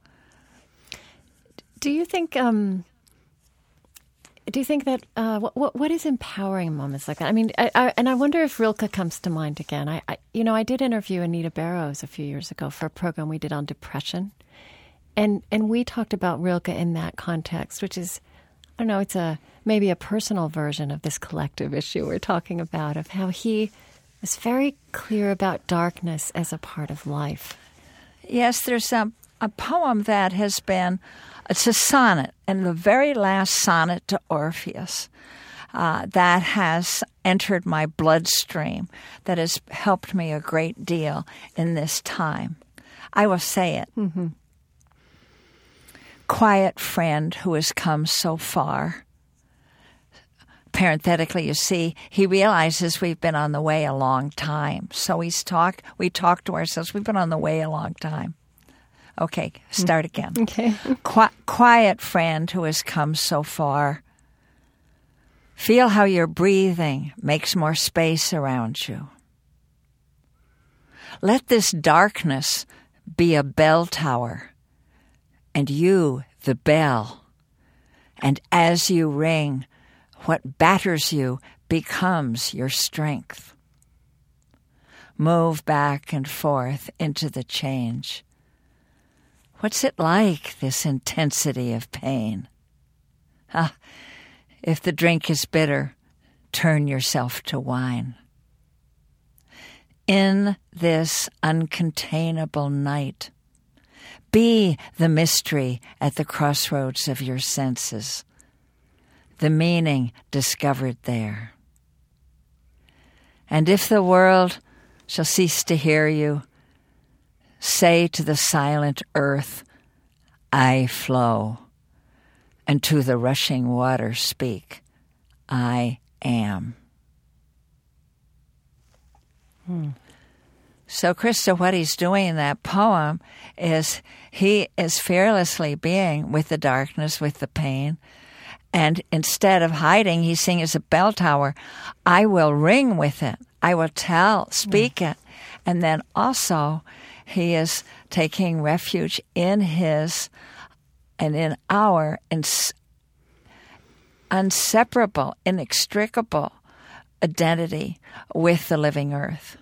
Do you think? Um, do you think that uh, what what is empowering moments like that? I mean, I, I, and I wonder if Rilke comes to mind again. I, I, you know, I did interview Anita Barrows a few years ago for a program we did on depression, and and we talked about Rilke in that context, which is, I don't know, it's a maybe a personal version of this collective issue we're talking about, of how he was very clear about darkness as a part of life. Yes, there's a, a poem that has been. It's a sonnet, and the very last sonnet to Orpheus uh, that has entered my bloodstream, that has helped me a great deal in this time. I will say it. Mm-hmm. Quiet friend who has come so far. Parenthetically, you see, he realizes we've been on the way a long time. So he's talk. we talk to ourselves, we've been on the way a long time. Okay, start again. Okay. Qu- quiet friend who has come so far. Feel how your breathing makes more space around you. Let this darkness be a bell tower, and you the bell. And as you ring, what batters you becomes your strength. Move back and forth into the change. What's it like, this intensity of pain? Ah, if the drink is bitter, turn yourself to wine. In this uncontainable night, be the mystery at the crossroads of your senses, the meaning discovered there. And if the world shall cease to hear you, say to the silent earth, I flow, and to the rushing water speak, I am. Hmm. So, Krista, what he's doing in that poem is he is fearlessly being with the darkness, with the pain, and instead of hiding, he's saying as a bell tower, I will ring with it, I will tell, speak hmm. it, and then also he is taking refuge in his and in our ins- inseparable, inextricable identity with the living earth.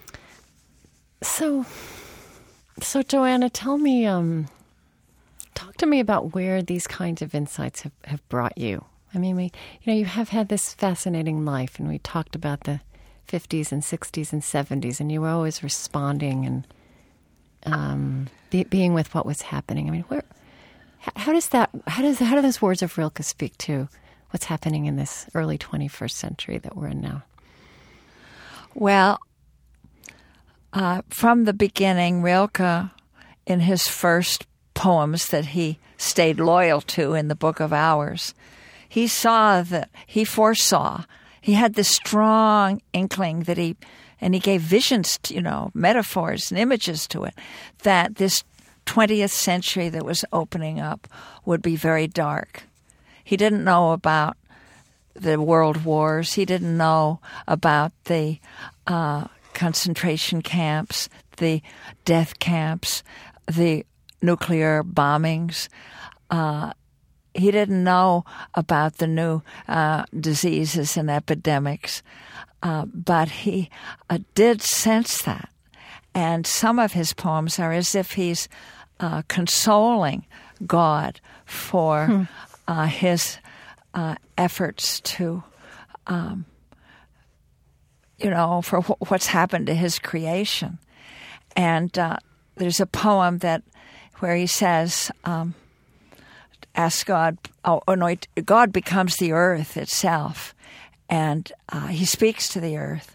So, so Joanna, tell me, um, talk to me about where these kinds of insights have, have brought you. I mean, we, you know, you have had this fascinating life, and we talked about the fifties and sixties and seventies, and you were always responding and um, be, being with what was happening. I mean, where, how does that, how does, how do those words of Rilke speak to what's happening in this early twenty-first century that we're in now? Well, uh, from the beginning, Rilke, in his first poems that he stayed loyal to in the Book of Hours, he saw that, he foresaw, he had this strong inkling that he, and he gave visions, to, you know, metaphors and images to it, that this twentieth century that was opening up would be very dark. He didn't know about the world wars. He didn't know about the uh, concentration camps, the death camps, the nuclear bombings. Uh, he didn't know about the new uh, diseases and epidemics, uh, but he uh, did sense that. And some of his poems are as if he's uh, consoling God for hmm. uh, his uh, efforts to, um, you know, for wh- what's happened to his creation. And uh, there's a poem that where he says, um, ask God, oh, oh no, God becomes the earth itself. And uh, he speaks to the earth.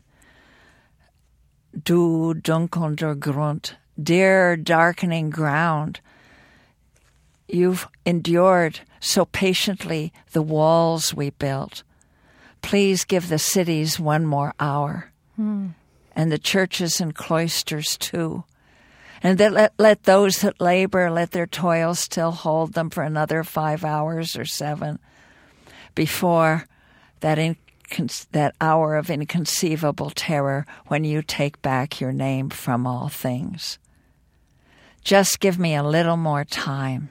Du dunkelnder Grund, dear darkening ground, you've endured so patiently the walls we built. Please give the cities one more hour, hmm. and the churches and cloisters too. And that let, let those that labor, let their toil still hold them for another five hours or seven before that in, that hour of inconceivable terror when you take back your name from all things. Just give me a little more time.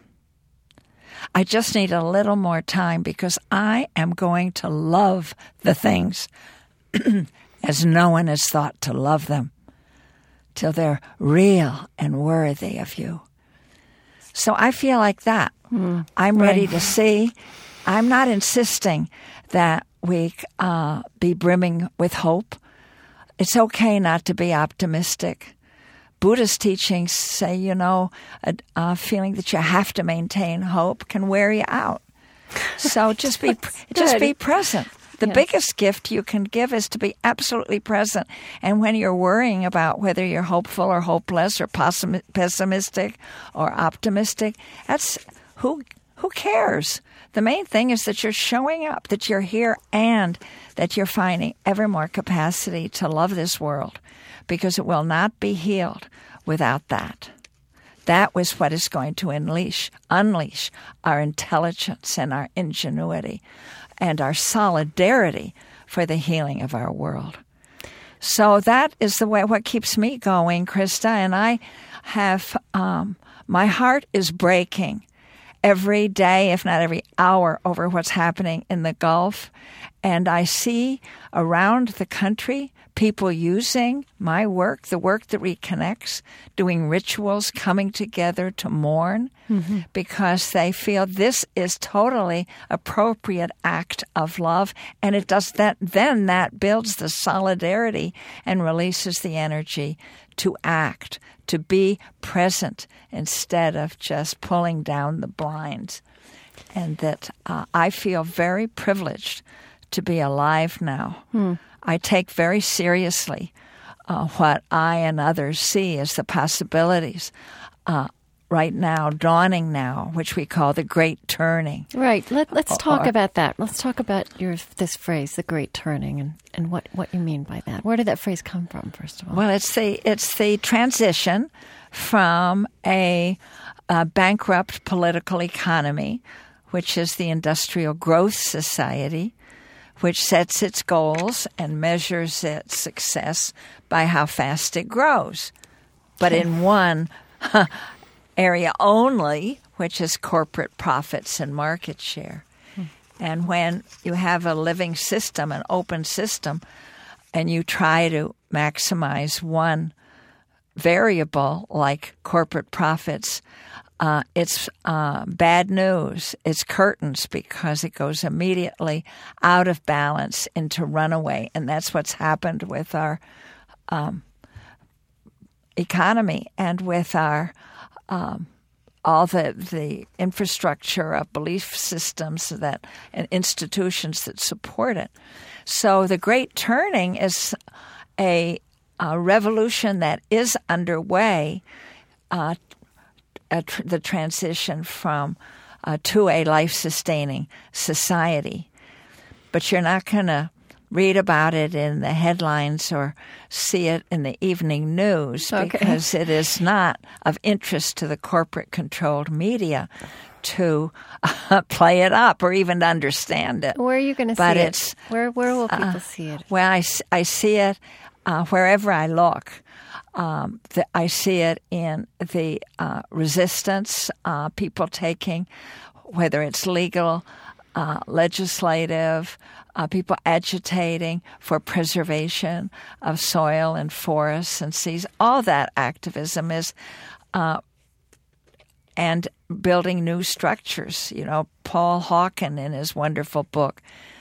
I just need a little more time because I am going to love the things as no one has thought to love them till they're real and worthy of you. So I feel like that. Mm, I'm right. ready to see. I'm not insisting that we uh, be brimming with hope. It's okay not to be optimistic. Buddhist teachings say, you know, a, a feeling that you have to maintain hope can wear you out. So just be just be present. The yes. biggest gift you can give is to be absolutely present. And when you're worrying about whether you're hopeful or hopeless or possim- pessimistic or optimistic, that's who who cares? The main thing is that you're showing up, that you're here, and that you're finding ever more capacity to love this world, because it will not be healed without that. That was what is going to unleash, unleash our intelligence and our ingenuity and our solidarity for the healing of our world. So that is the way, what keeps me going, Krista, and I have, um, my heart is breaking every day, if not every hour, over what's happening in the Gulf. And I see around the country people using my work, the work that reconnects, doing rituals, coming together to mourn, mm-hmm. because they feel this is totally appropriate act of love. And it does that, then that builds the solidarity and releases the energy to act, to be present instead of just pulling down the blinds. And that uh, I feel very privileged to be alive now. Hmm. I take very seriously uh, what I and others see as the possibilities uh, right now, dawning now, which we call the Great Turning. Right. Let, let's talk or, about that. Let's talk about your this phrase, the Great Turning, and, and what, what you mean by that. Where did that phrase come from, first of all? Well, it's the it's the transition from a, a bankrupt political economy, which is the Industrial Growth Society, which sets its goals and measures its success by how fast it grows, but in one area only, which is corporate profits and market share. Hmm. And when you have a living system, an open system, and you try to maximize one variable like corporate profits, Uh, it's uh, bad news. It's curtains because it goes immediately out of balance into runaway. And that's what's happened with our um, economy and with our um, all the the infrastructure of belief systems that and institutions that support it. So the Great Turning is a, a revolution that is underway, uh, a tr- the transition from uh, to a life-sustaining society. But you're not going to read about it in the headlines or see it in the evening news Okay. because it is not of interest to the corporate-controlled media to uh, play it up or even to understand it. Where are you going to see But it? it's, Where Where will people uh, see it? Well, I, s- I see it uh, wherever I look. Um, the, I see it in the uh, resistance, uh, people taking, whether it's legal, uh, legislative, uh, people agitating for preservation of soil and forests and seas. All that activism is, uh, and building new structures. You know, Paul Hawken in his wonderful book,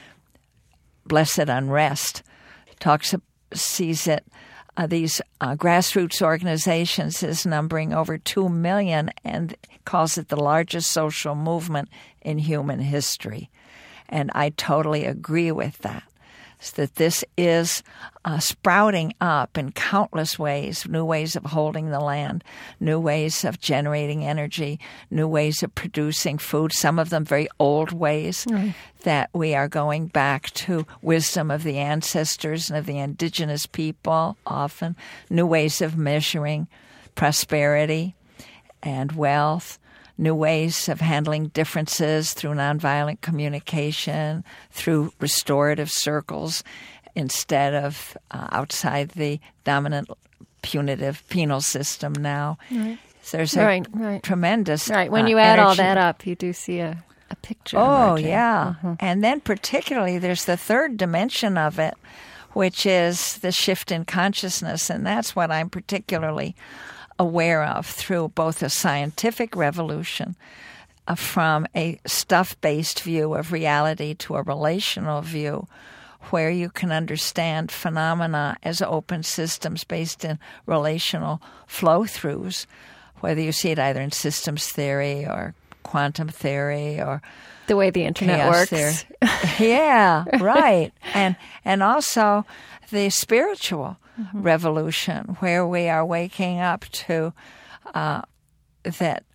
Blessed Unrest, talks sees it. Uh, these uh, grassroots organizations is numbering over two million and calls it the largest social movement in human history. And I totally agree with that, that this is uh, sprouting up in countless ways, new ways of holding the land, new ways of generating energy, new ways of producing food, some of them very old ways, mm. that we are going back to wisdom of the ancestors and of the indigenous people often, new ways of measuring prosperity and wealth, new ways of handling differences through nonviolent communication, through restorative circles instead of uh, outside the dominant punitive penal system now. Right. So there's a right, right. tremendous Right. When uh, you add energy. all that up, you do see a, a picture. Oh, emerging. yeah. Mm-hmm. And then particularly there's the third dimension of it, which is the shift in consciousness. And that's what I'm particularly aware of through both a scientific revolution uh, from a stuff-based view of reality to a relational view where you can understand phenomena as open systems based in relational flow-throughs, whether you see it either in systems theory or quantum theory or the way the internet chaos works. Theory. Yeah, right. And and also the spiritual mm-hmm. revolution where we are waking up to uh, that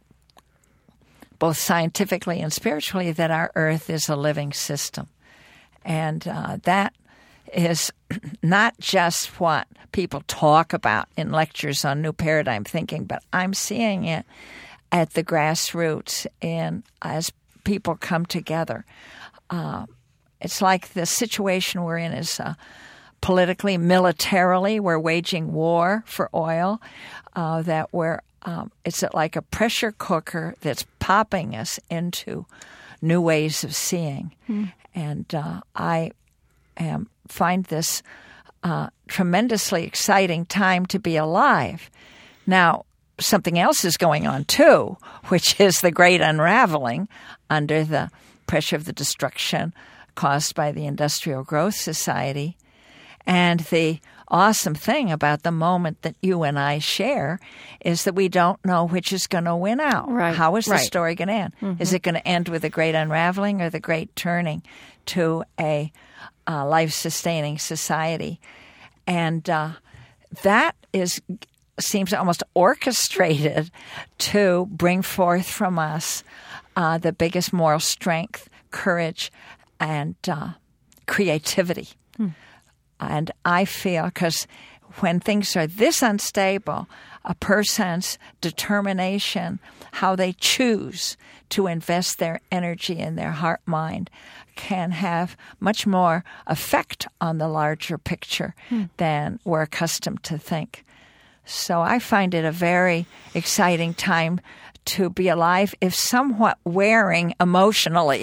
both scientifically and spiritually that our earth is a living system. And uh, that is not just what people talk about in lectures on new paradigm thinking, but I'm seeing it at the grassroots and as people come together. Uh, it's like the situation we're in is uh, politically, militarily, we're waging war for oil, uh, that we're, um, it's like a pressure cooker that's popping us into new ways of seeing. Mm. And uh, I am, find this uh, tremendously exciting time to be alive. Now, something else is going on, too, which is the great unraveling under the pressure of the destruction caused by the Industrial Growth Society. And the awesome thing about the moment that you and I share is that we don't know which is going to win out. Right. How is the right. story going to end? Mm-hmm. Is it going to end with the great unraveling or the great turning to a uh, life-sustaining society? And uh, that is seems almost orchestrated to bring forth from us uh, the biggest moral strength, courage, and uh, creativity. Hmm. And I feel, because when things are this unstable, a person's determination, how they choose to invest their energy in their heart mind, can have much more effect on the larger picture hmm. than we're accustomed to think. So I find it a very exciting time to be alive, if somewhat wearing emotionally.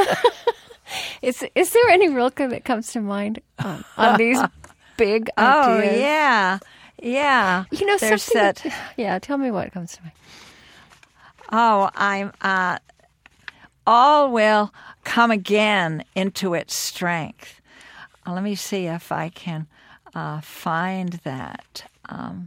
Is is there any Rilke that comes to mind on, on these big oh, ideas? Oh, yeah. Yeah. You know, There's something that. that, yeah, tell me what comes to mind. Oh, I'm. Uh, all will come again into its strength. Uh, let me see if I can uh, find that. Um,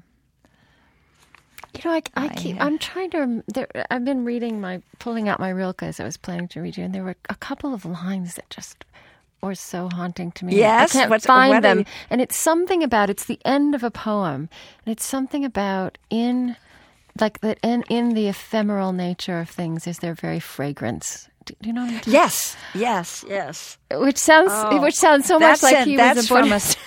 You know, I, I I, keep. uh, I'm trying to. rem- There, I've been reading my, pulling out my Rilke as I was planning to read you, and there were a couple of lines that just were so haunting to me. Yes? I can't What's- find what are them. you- And it's something about. It's the end of a poem, and it's something about in, like that in in the ephemeral nature of things is their very fragrance. Do, do you know what I'm talking? yes, yes, yes. Which sounds, Oh, which sounds so much that's like it. he That's was a from a Buddhist.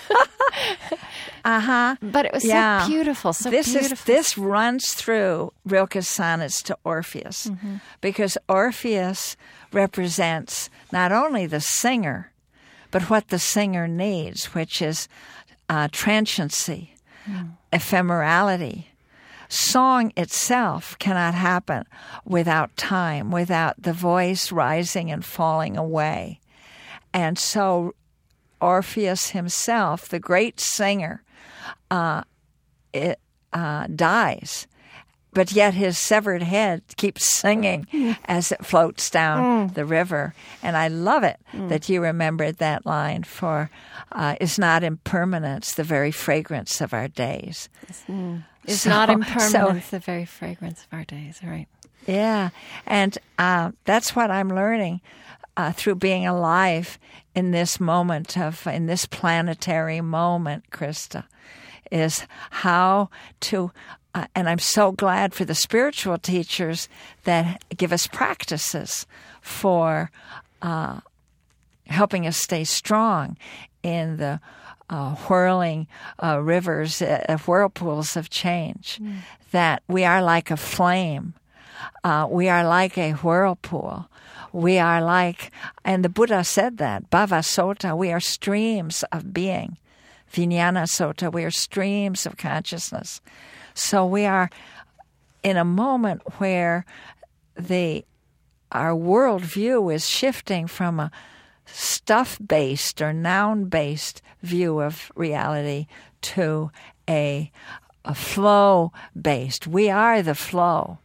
Uh huh. But it was Yeah. so beautiful, so this beautiful. is this runs through Rilke's sonnets to Orpheus, Mm-hmm. because Orpheus represents not only the singer, but what the singer needs, which is uh, transiency, Mm. ephemerality. Song itself cannot happen without time, without the voice rising and falling away. And so Orpheus himself, the great singer, uh, it, uh, dies, but yet his severed head keeps singing as it floats down the river. And I love it that you remembered that line, for uh, is not impermanence the very fragrance of our days. It's So- not so- impermanence, the very fragrance of our days, right? Yeah, and uh, that's what I'm learning uh, through being alive in this moment of, in this planetary moment, Krista, is how to, uh, and I'm so glad for the spiritual teachers that give us practices for uh, helping us stay strong in the uh, whirling uh, rivers, uh, whirlpools of change, mm. that we are like a flame. Uh, we are like a whirlpool. We are like, and the Buddha said that, Bhava Sota, we are streams of being. Vijnana Sota, we are streams of consciousness. So we are in a moment where the our worldview is shifting from a stuff-based or noun-based view of reality to a, a flow-based. We are the flow.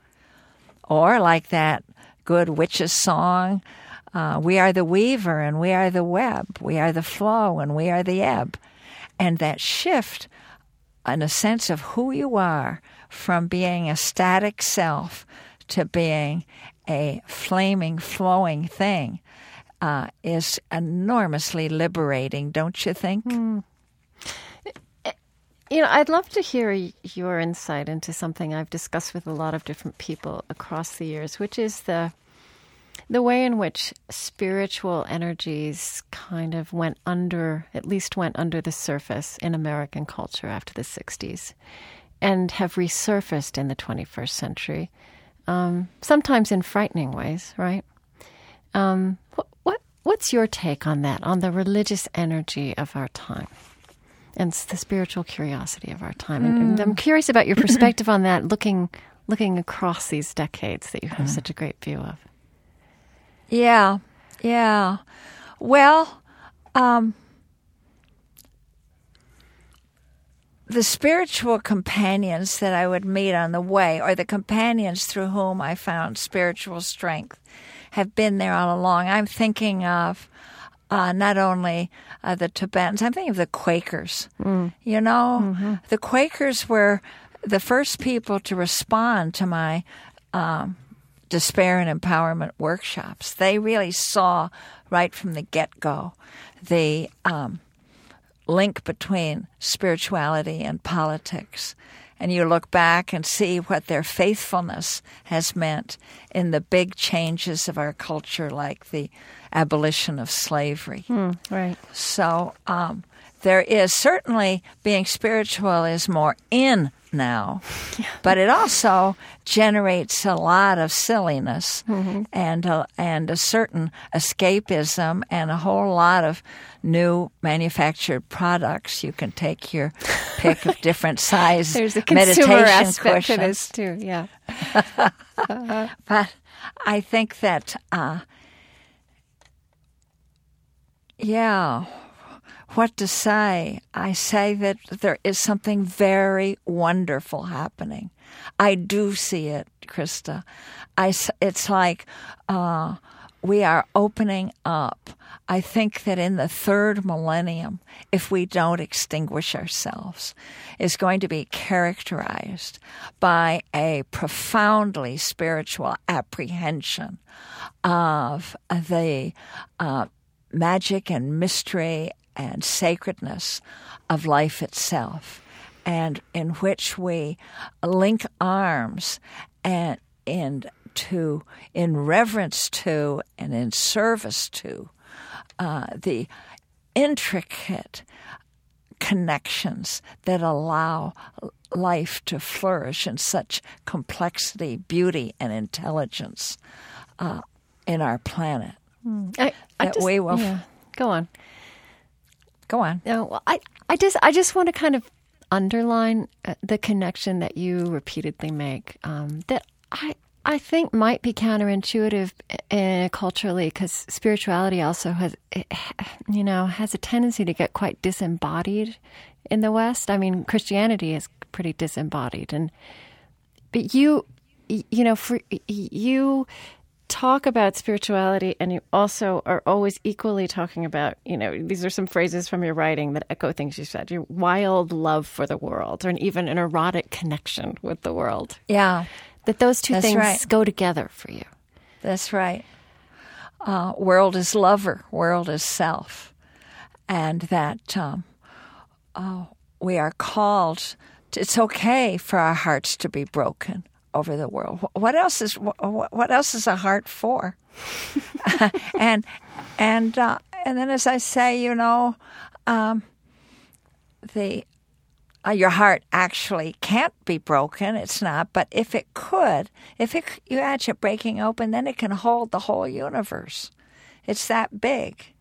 Or like that good witch's song, uh, we are the weaver and we are the web. We are the flow and we are the ebb. And that shift in a sense of who you are from being a static self to being a flaming, flowing thing uh, is enormously liberating, don't you think? Mm. You know, I'd love to hear your insight into something I've discussed with a lot of different people across the years, which is the the way in which spiritual energies kind of went under, at least went under the surface in American culture after the sixties, and have resurfaced in the twenty-first century, um, sometimes in frightening ways, right? Um, what, what what's your take on that, on the religious energy of our time? And it's the spiritual curiosity of our time. Mm. And I'm curious about your perspective on that, looking looking across these decades that you have mm. such a great view of. Yeah, yeah. Well, um, the spiritual companions that I would meet on the way, or the companions through whom I found spiritual strength, have been there all along. I'm thinking of Uh, not only uh, the Tibetans, I'm thinking of the Quakers. Mm. You know, mm-hmm. the Quakers were the first people to respond to my um, despair and empowerment workshops. They really saw right from the get-go the um, link between spirituality and politics. And you look back and see what their faithfulness has meant in the big changes of our culture, like the abolition of slavery. Mm, right. So um, there is certainly, being spiritual is more in now, yeah. but it also generates a lot of silliness mm-hmm. and a, and a certain escapism and a whole lot of new manufactured products. You can take your pick of different size There's a consumer meditation aspect cushions. to this too, yeah. uh-huh. But I think that, uh, yeah, what to say. I say that there is something very wonderful happening. I do see it, Krista. I, it's like uh, we are opening up. I think that in the third millennium, if we don't extinguish ourselves, is going to be characterized by a profoundly spiritual apprehension of the uh, magic and mystery and sacredness of life itself, and in which we link arms and in to in reverence to and in service to uh, the intricate connections that allow life to flourish in such complexity, beauty, and intelligence uh, in our planet. Mm. I, I that just, we will yeah. Go on. Go on. No, well, I, I just, I just want to kind of underline uh, the connection that you repeatedly make. Um, that I, I think might be counterintuitive uh, culturally, because spirituality also has, you know, has a tendency to get quite disembodied in the West. I mean, Christianity is pretty disembodied, and but you, you know, for you. talk about spirituality, and you also are always equally talking about, you know, these are some phrases from your writing that echo things you said, your wild love for the world, or an, even an erotic connection with the world. Yeah. That those two That's things right. go together for you. That's right. Uh, world is lover, world is self. And that um, uh, we are called, to, it's okay for our hearts to be broken over the world. What else is what else is a heart for? and and uh, and then, as I say, you know, um, the uh, your heart actually can't be broken. It's not. But if it could, if it, you imagine it breaking open, then it can hold the whole universe. It's that big.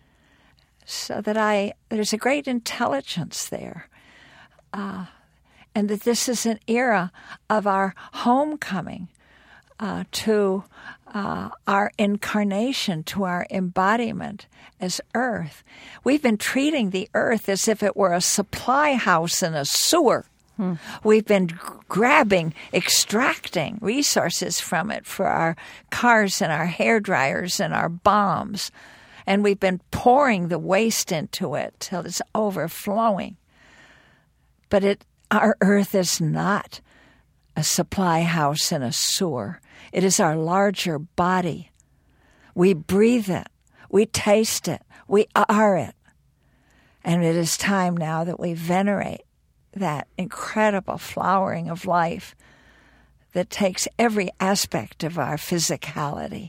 So that I there's a great intelligence there. Uh, And that this is an era of our homecoming uh, to uh, our incarnation, to our embodiment as Earth. We've been treating the Earth as if it were a supply house in a sewer. Hmm. We've been grabbing, extracting resources from it for our cars and our hair dryers and our bombs. And we've been pouring the waste into it till it's overflowing. But it Our Earth is not a supply house in a sewer. It is our larger body. We breathe it. We taste it. We are it. And it is time now that we venerate that incredible flowering of life that takes every aspect of our physicality.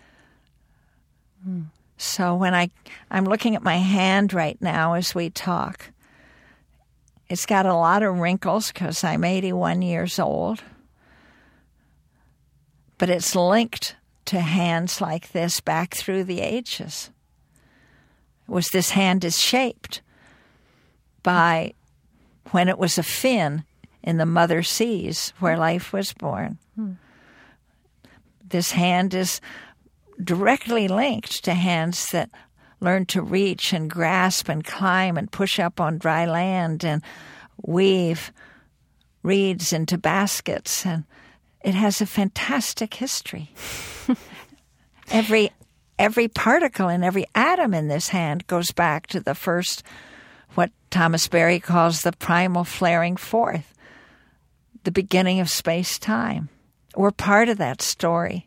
Mm. So when I, I'm looking at my hand right now as we talk, it's got a lot of wrinkles because I'm eighty-one years old. But it's linked to hands like this back through the ages. It was this hand is shaped by when it was a fin in the mother seas where life was born. Hmm. This hand is directly linked to hands that learn to reach and grasp and climb and push up on dry land and weave reeds into baskets. And it has a fantastic history. every every particle and every atom in this hand goes back to the first, what Thomas Berry calls the primal flaring forth, the beginning of space-time. We're part of that story.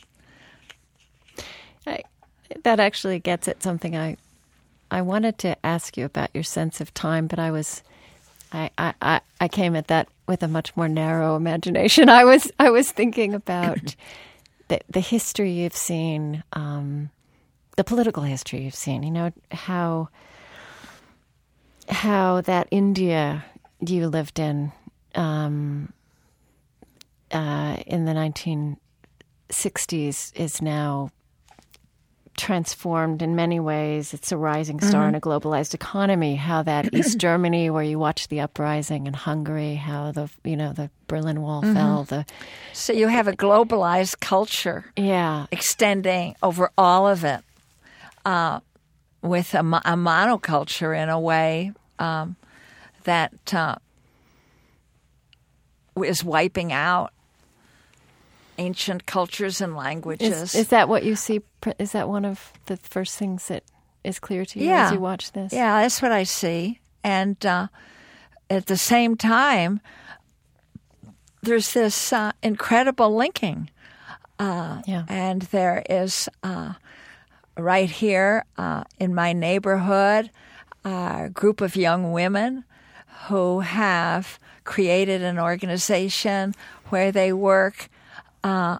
I, that actually gets at something I I wanted to ask you about your sense of time, but I was I, I, I came at that with a much more narrow imagination. I was I was thinking about the the history you've seen, um, the political history you've seen. You know how how that India you lived in um, uh, in the nineteen sixties is now transformed in many ways. It's a rising star mm-hmm. in a globalized economy. How that East Germany, where you watch the uprising, and Hungary, how the you know the Berlin Wall mm-hmm. fell. The so you have a globalized culture, yeah, extending over all of it. Uh, with a, mo- a monoculture in a way um, that uh, is wiping out ancient cultures and languages. Is, is that what you see? Is that one of the first things that is clear to you yeah. as you watch this? Yeah, that's what I see. And uh, at the same time, there's this uh, incredible linking. Uh, yeah. And there is, uh, right here uh, in my neighborhood, a group of young women who have created an organization where they work uh,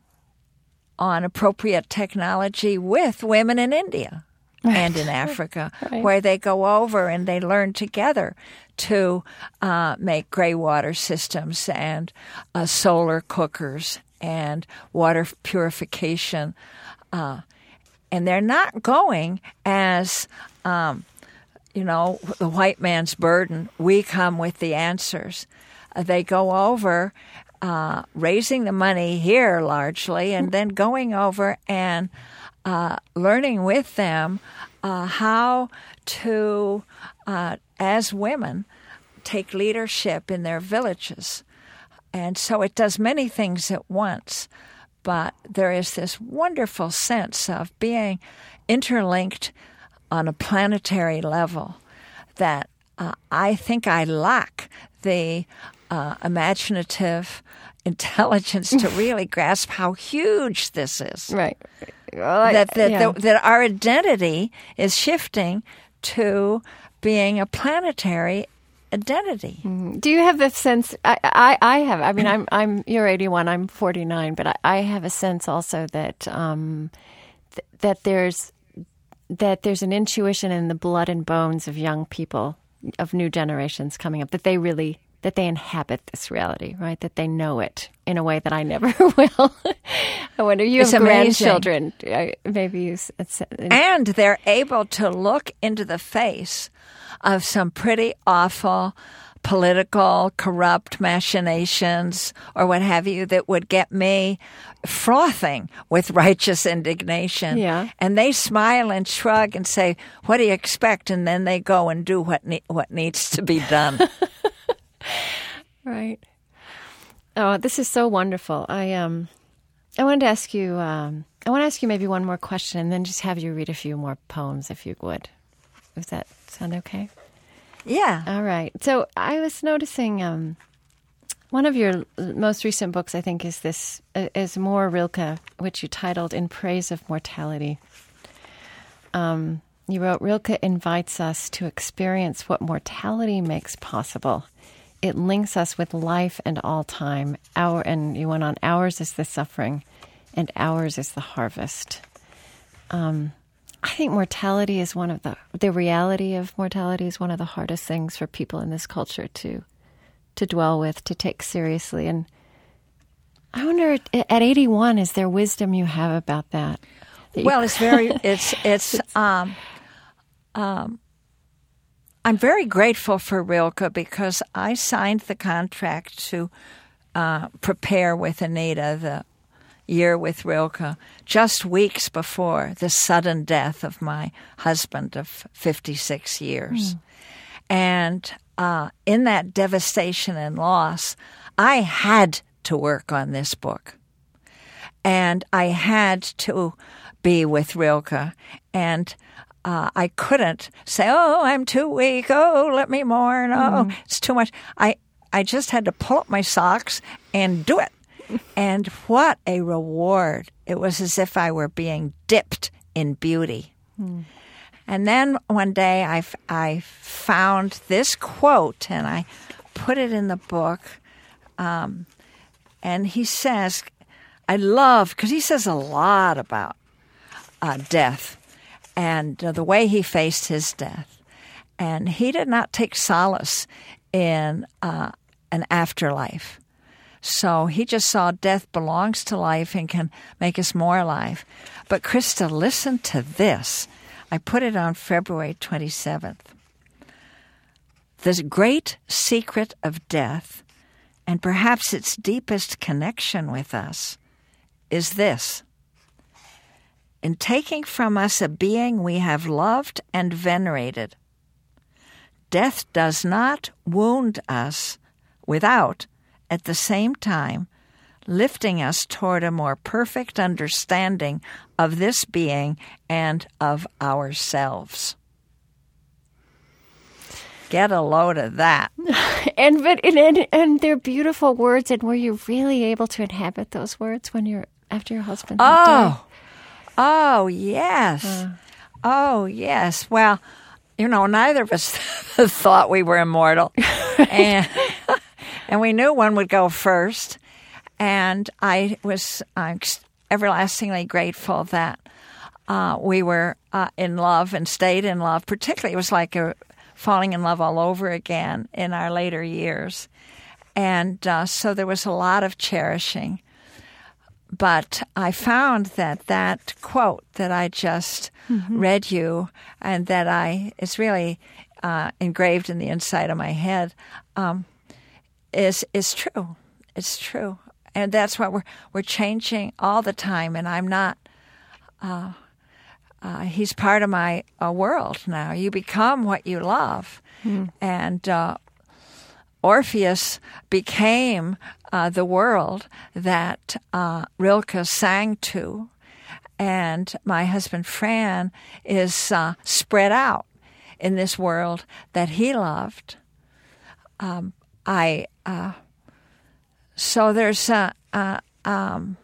on appropriate technology with women in India and in Africa, right. where they go over and they learn together to uh, make gray water systems and uh, solar cookers and water purification. Uh, and they're not going as, um, you know, the white man's burden. We come with the answers. Uh, they go over uh, raising the money here largely and then going over and uh, learning with them uh, how to, uh, as women, take leadership in their villages. And so it does many things at once, but there is this wonderful sense of being interlinked on a planetary level that uh, I think I lack the uh, imaginative intelligence to really grasp how huge this is. Right. Well, I, that, that, yeah. that, that our identity is shifting to being a planetary identity. Mm-hmm. Do you have the sense? I, I, I have. I mean, I'm, I'm. You're eighty-one. I'm forty-nine. But I, I have a sense also that um, th- that there's that there's an intuition in the blood and bones of young people, of new generations coming up, that they really that they inhabit this reality, right? That they know it in a way that I never will. I wonder. You It's have amazing. grandchildren. I, maybe you. It's, and they're able to look into the face of some pretty awful political, corrupt machinations or what have you that would get me frothing with righteous indignation. Yeah. And they smile and shrug and say, "What do you expect?" And then they go and do what ne- what needs to be done. Right. Oh, this is so wonderful. I um, I wanted to ask you. Um, I want to ask you maybe one more question, and then just have you read a few more poems, if you would. Does that sound okay? Yeah. All right. So I was noticing um, one of your most recent books, I think, is this uh, is More Rilke, which you titled "In Praise of Mortality." Um, you wrote, "Rilke invites us to experience what mortality makes possible. It links us with life and all time. Our and you went on. Ours is the suffering, and ours is the harvest." Um, I think mortality is one of the, the reality of mortality is one of the hardest things for people in this culture to to dwell with, to take seriously. And I wonder, at eighty-one, is there wisdom you have about that? that Well, you, it's very, it's, it's, um, um, I'm very grateful for Rilke because I signed the contract to uh, prepare with Anita the year with Rilke just weeks before the sudden death of my husband of fifty-six years. Mm. And uh, in that devastation and loss, I had to work on this book. And I had to be with Rilke. And uh, I couldn't say, "Oh, I'm too weak. Oh, let me mourn. Oh, mm. it's too much." I, I just had to pull up my socks and do it. And what a reward. It was as if I were being dipped in beauty. Mm. And then one day I, I found this quote, and I put it in the book. Um, and he says, I love, because he says a lot about uh, death and uh, the way he faced his death. And he did not take solace in uh, an afterlife. So he just saw death belongs to life and can make us more alive. But Krista, listen to this. I put it on February twenty-seventh. The great secret of death, and perhaps its deepest connection with us, is this. in taking from us a being we have loved and venerated. Death does not wound us without, at the same time, lifting us toward a more perfect understanding of this being and of ourselves. Get a load of that. And but and, and and they're beautiful words. And were you really able to inhabit those words when you're after your husband? had died? Oh, oh yes, Uh. oh yes. Well, you know, neither of us thought we were immortal, and and we knew one would go first. And I was uh, everlastingly grateful that uh, we were uh, in love and stayed in love. Particularly, it was like a falling in love all over again in our later years. And uh, so there was a lot of cherishing. But I found that that quote that I just mm-hmm. read you and that I is really uh, engraved in the inside of my head um, is is true. It's true. And that's why we're we're changing all the time. And I'm not uh, Uh, he's part of my uh, world now. You become what you love. Mm. And uh, Orpheus became uh, the world that uh, Rilke sang to. And my husband, Fran, is uh, spread out in this world that he loved. Um, I uh, so there's a... Uh, um,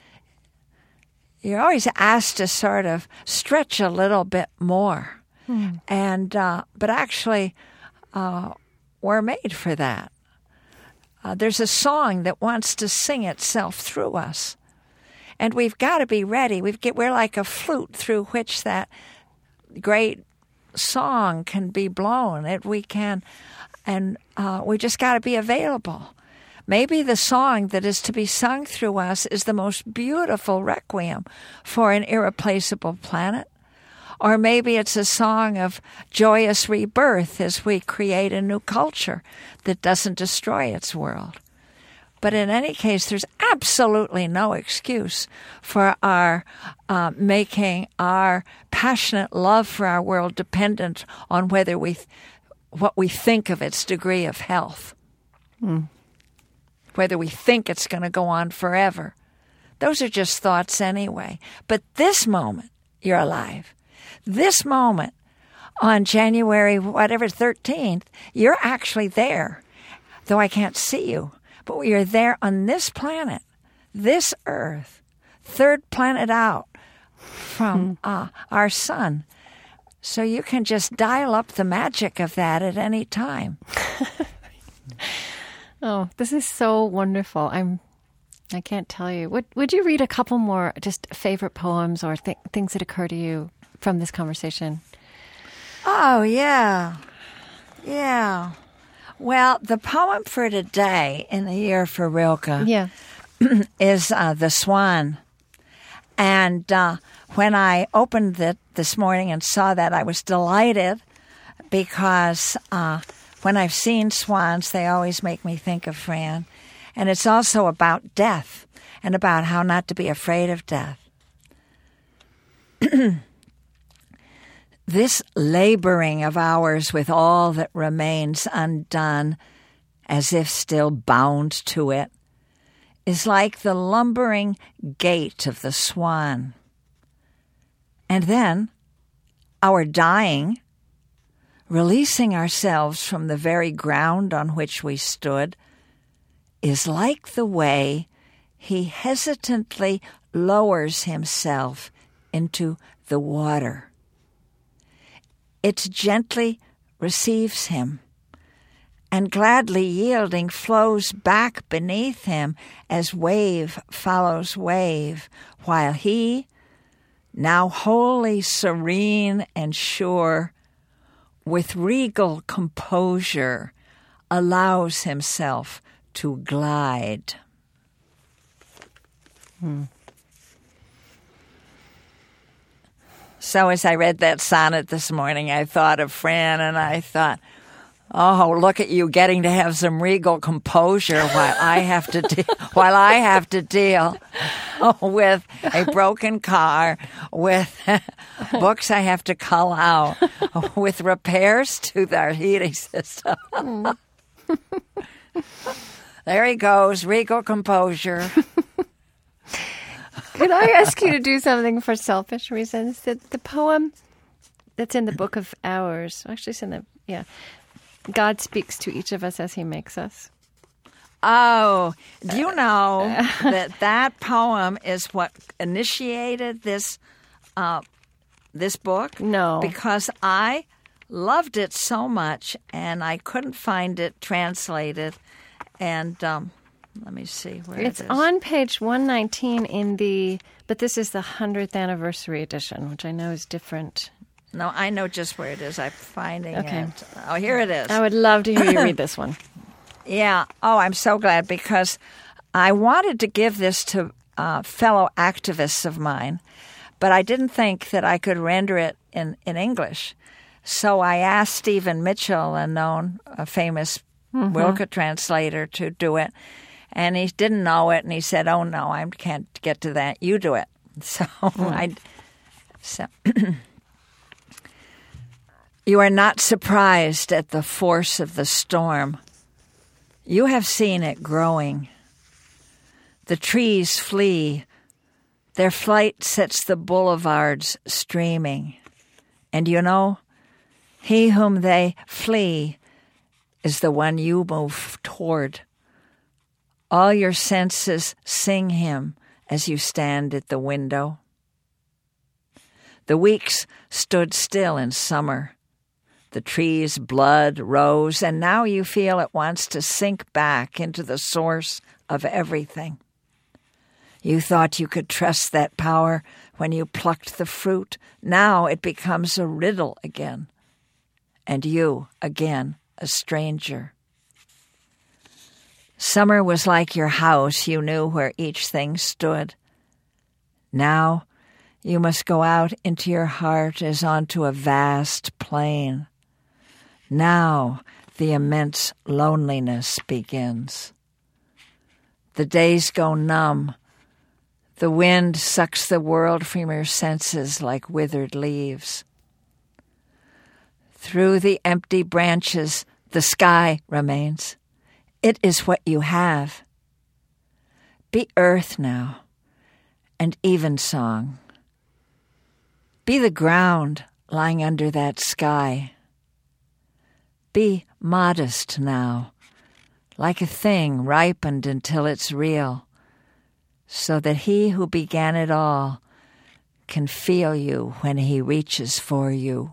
You're always asked to sort of stretch a little bit more, hmm. and uh, but actually, uh, we're made for that. Uh, there's a song that wants to sing itself through us, and we've got to be ready. We've get we're like a flute through which that great song can be blown. It we can, and uh, we just got to be available. Maybe the song that is to be sung through us is the most beautiful requiem for an irreplaceable planet. Or maybe it's a song of joyous rebirth as we create a new culture that doesn't destroy its world. But in any case, there's absolutely no excuse for our uh, making our passionate love for our world dependent on whether we, th- what we think of its degree of health. Hmm. Whether we think it's going to go on forever. Those are just thoughts anyway. But this moment, you're alive. This moment, on January, whatever, thirteenth, you're actually there. Though I can't see you. But you're there on this planet, this Earth, third planet out from uh, our sun. So you can just dial up the magic of that at any time. Oh, this is so wonderful. I'm, I can't tell you. Would Would you read a couple more just favorite poems or th- things that occur to you from this conversation? Oh, yeah. Yeah. Well, the poem for today in the year for Rilke yeah. is uh, The Swan. And uh, when I opened it this morning and saw that, I was delighted because... Uh, When I've seen swans, they always make me think of Fran. And it's also about death and about how not to be afraid of death. This laboring of ours with all that remains undone, as if still bound to it, is like the lumbering gait of the swan. And then our dying, releasing ourselves from the very ground on which we stood, is like the way he hesitantly lowers himself into the water. It gently receives him, and gladly yielding flows back beneath him as wave follows wave, while he, now wholly serene and sure, with regal composure, allows himself to glide. Hmm. So as I read that sonnet this morning, I thought of Fran, and I thought, oh, look at you getting to have some regal composure while I have to de- while I have to deal with a broken car, with books I have to cull out, with repairs to their heating system. There he goes, regal composure. Could I ask you to do something for selfish reasons? The, the poem that's in the Book of Hours, actually it's in the, yeah, God speaks to each of us as he makes us. Oh, do you know that that poem is what initiated this uh, this book? No. Because I loved it so much, and I couldn't find it translated. And um, let me see where It's it is. on page one nineteen in the, but this is the hundredth anniversary edition, which I know is different. No, I know just where it is. I'm finding Okay. it. Oh, here it is. I would love to hear you read this one. Yeah. Oh, I'm so glad because I wanted to give this to uh, fellow activists of mine, but I didn't think that I could render it in, in English. So I asked Stephen Mitchell, a known, a famous mm-hmm. Wilka translator, to do it. And he didn't know it, and he said, oh, no, I can't get to that. You do it. So mm. I... So... You are not surprised at the force of the storm. You have seen it growing. The trees flee. Their flight sets the boulevards streaming. And you know, he whom they flee is the one you move toward. All your senses sing him as you stand at the window. The weeks stood still in summer. The tree's blood rose, and now you feel it wants to sink back into the source of everything. You thought you could trust that power when you plucked the fruit. Now it becomes a riddle again, and you, again, a stranger. Summer was like your house. You knew where each thing stood. Now you must go out into your heart as onto a vast plain. Now the immense loneliness begins. The days go numb. The wind sucks the world from your senses like withered leaves. Through the empty branches, the sky remains. It is what you have. Be earth now, and evensong. Be the ground lying under that sky. Be modest now, like a thing ripened until it's real, so that he who began it all can feel you when he reaches for you.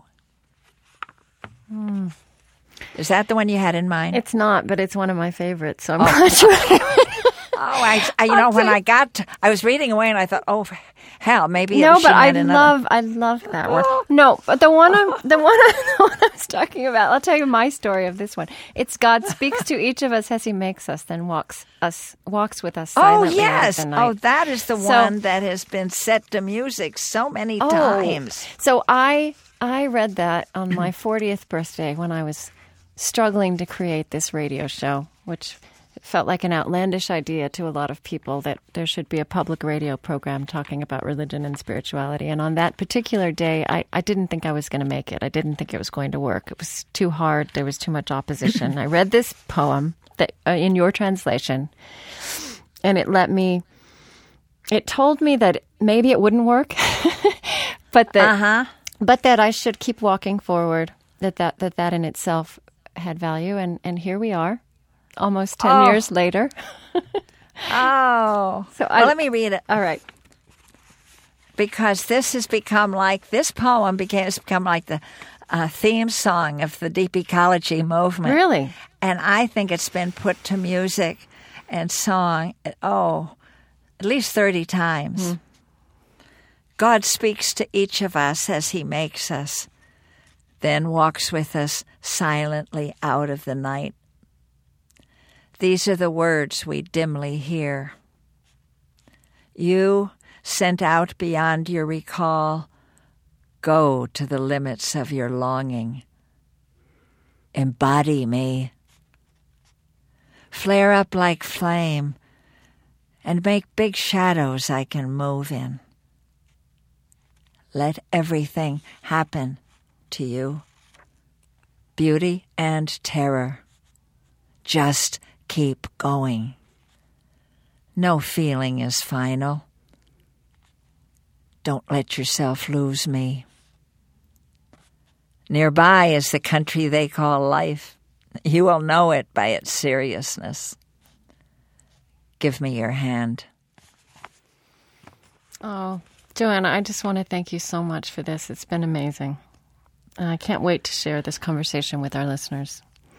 Mm. Is that the one you had in mind? It's not, but it's one of my favorites, so I'm oh. not sure. Oh, I, I you know, when I got, to, I was reading away and I thought, oh, hell, maybe no, she but I another. love, I love that one. No, but the one I'm, the one, I, the one I was talking about. I'll tell you my story of this one. It's God speaks to each of us as He makes us, then walks us, walks with us silently. Oh yes, the night. Oh that is the so, one that has been set to music so many oh, times. So I, I read that on my fortieth birthday when I was struggling to create this radio show, which felt like an outlandish idea to a lot of people that there should be a public radio program talking about religion and spirituality. And on that particular day, I, I didn't think I was going to make it. I didn't think it was going to work. It was too hard. There was too much opposition. I read this poem that uh, in your translation, and it let me, it told me that maybe it wouldn't work, but that, uh-huh. but that I should keep walking forward, that that, that, that in itself had value. And, and here we are. Almost ten oh. years later. oh. So well, I, let me read it. All right. Because this has become like, this poem became, has become like the uh, theme song of the deep ecology movement. Really? And I think it's been put to music and song, oh, at least thirty times. Mm. God speaks to each of us as He makes us, then walks with us silently out of the night. These are the words we dimly hear. You, sent out beyond your recall, go to the limits of your longing. Embody me. Flare up like flame and make big shadows I can move in. Let everything happen to you. Beauty and terror. Just keep going. No feeling is final. Don't let yourself lose me. Nearby is the country they call life. You will know it by its seriousness. Give me your hand. Oh, Joanna, I just want to thank you so much for this. It's been amazing. I can't wait to share this conversation with our listeners.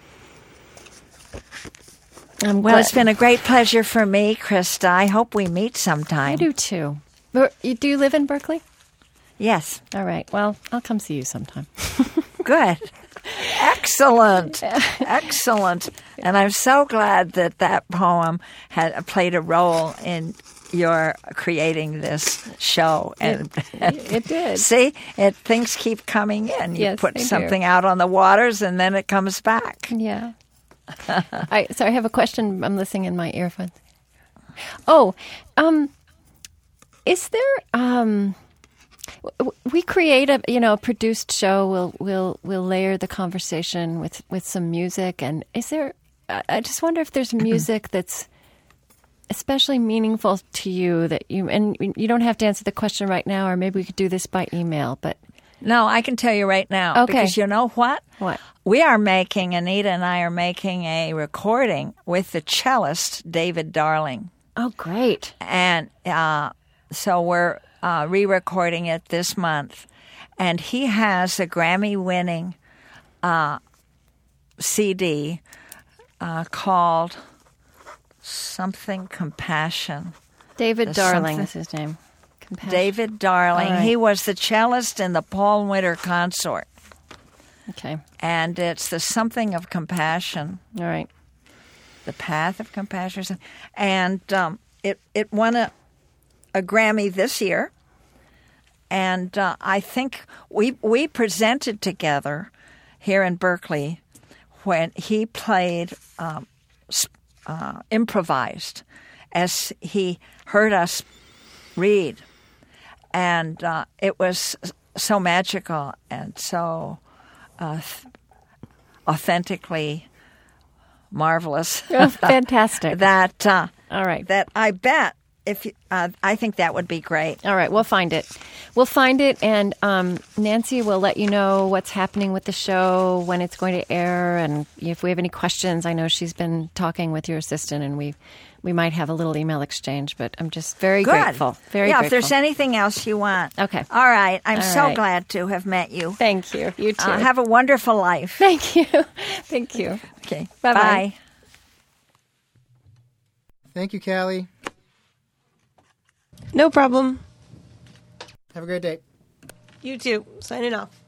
I'm Well, glad- it's been a great pleasure for me, Krista. I hope we meet sometime. I do too. But you- Do you live in Berkeley? Yes. All right. Well, I'll come see you sometime. Good. Excellent. Excellent. And I'm so glad that that poem had played a role in your creating this show. And It did. see, it things keep coming in. You Yes, put they do. something out on the waters and then it comes back. Yeah. I sorry, I have a question. I'm listening in my earphones. Oh, um, is there um, w- we create a you know a produced show. We'll we'll we'll layer the conversation with with some music. And is there? I I just wonder if there's music that's especially meaningful to you that you and you don't have to answer the question right now, or maybe we could do this by email. But No, I can tell you right now. Okay. Because you know what? What? We are making, Anita and I are making a recording with the cellist, David Darling. oh, great! And uh, so we're uh, re-recording it this month. And he has a Grammy-winning uh, C D uh, called something Compassion. David There's Darling something- is his name. Compassion. David Darling. All right. He was the cellist in the Paul Winter Consort. Okay. And it's the Something of Compassion. All right. The Path of Compassion, and um, it it won a, a Grammy this year, and uh, I think we we presented together here in Berkeley when he played um, uh, improvised as he heard us read, and uh, it was so magical and so uh, authentically marvelous. Oh, fantastic. that uh, All right. that I bet if you, uh, I think that would be great. All right, we'll find it. We'll find it, and um, Nancy will let you know what's happening with the show, when it's going to air, and if we have any questions. I know she's been talking with your assistant, and we we might have a little email exchange. But I'm just very Good. grateful. Very yeah. grateful. If there's anything else you want, Okay. All right. I'm All so right. glad to have met you. Thank you. You too. Uh, have a wonderful life. Thank you. Thank you. Okay. Bye-bye. Bye. Thank you, Callie. No problem. Have a great day. You too. Signing off.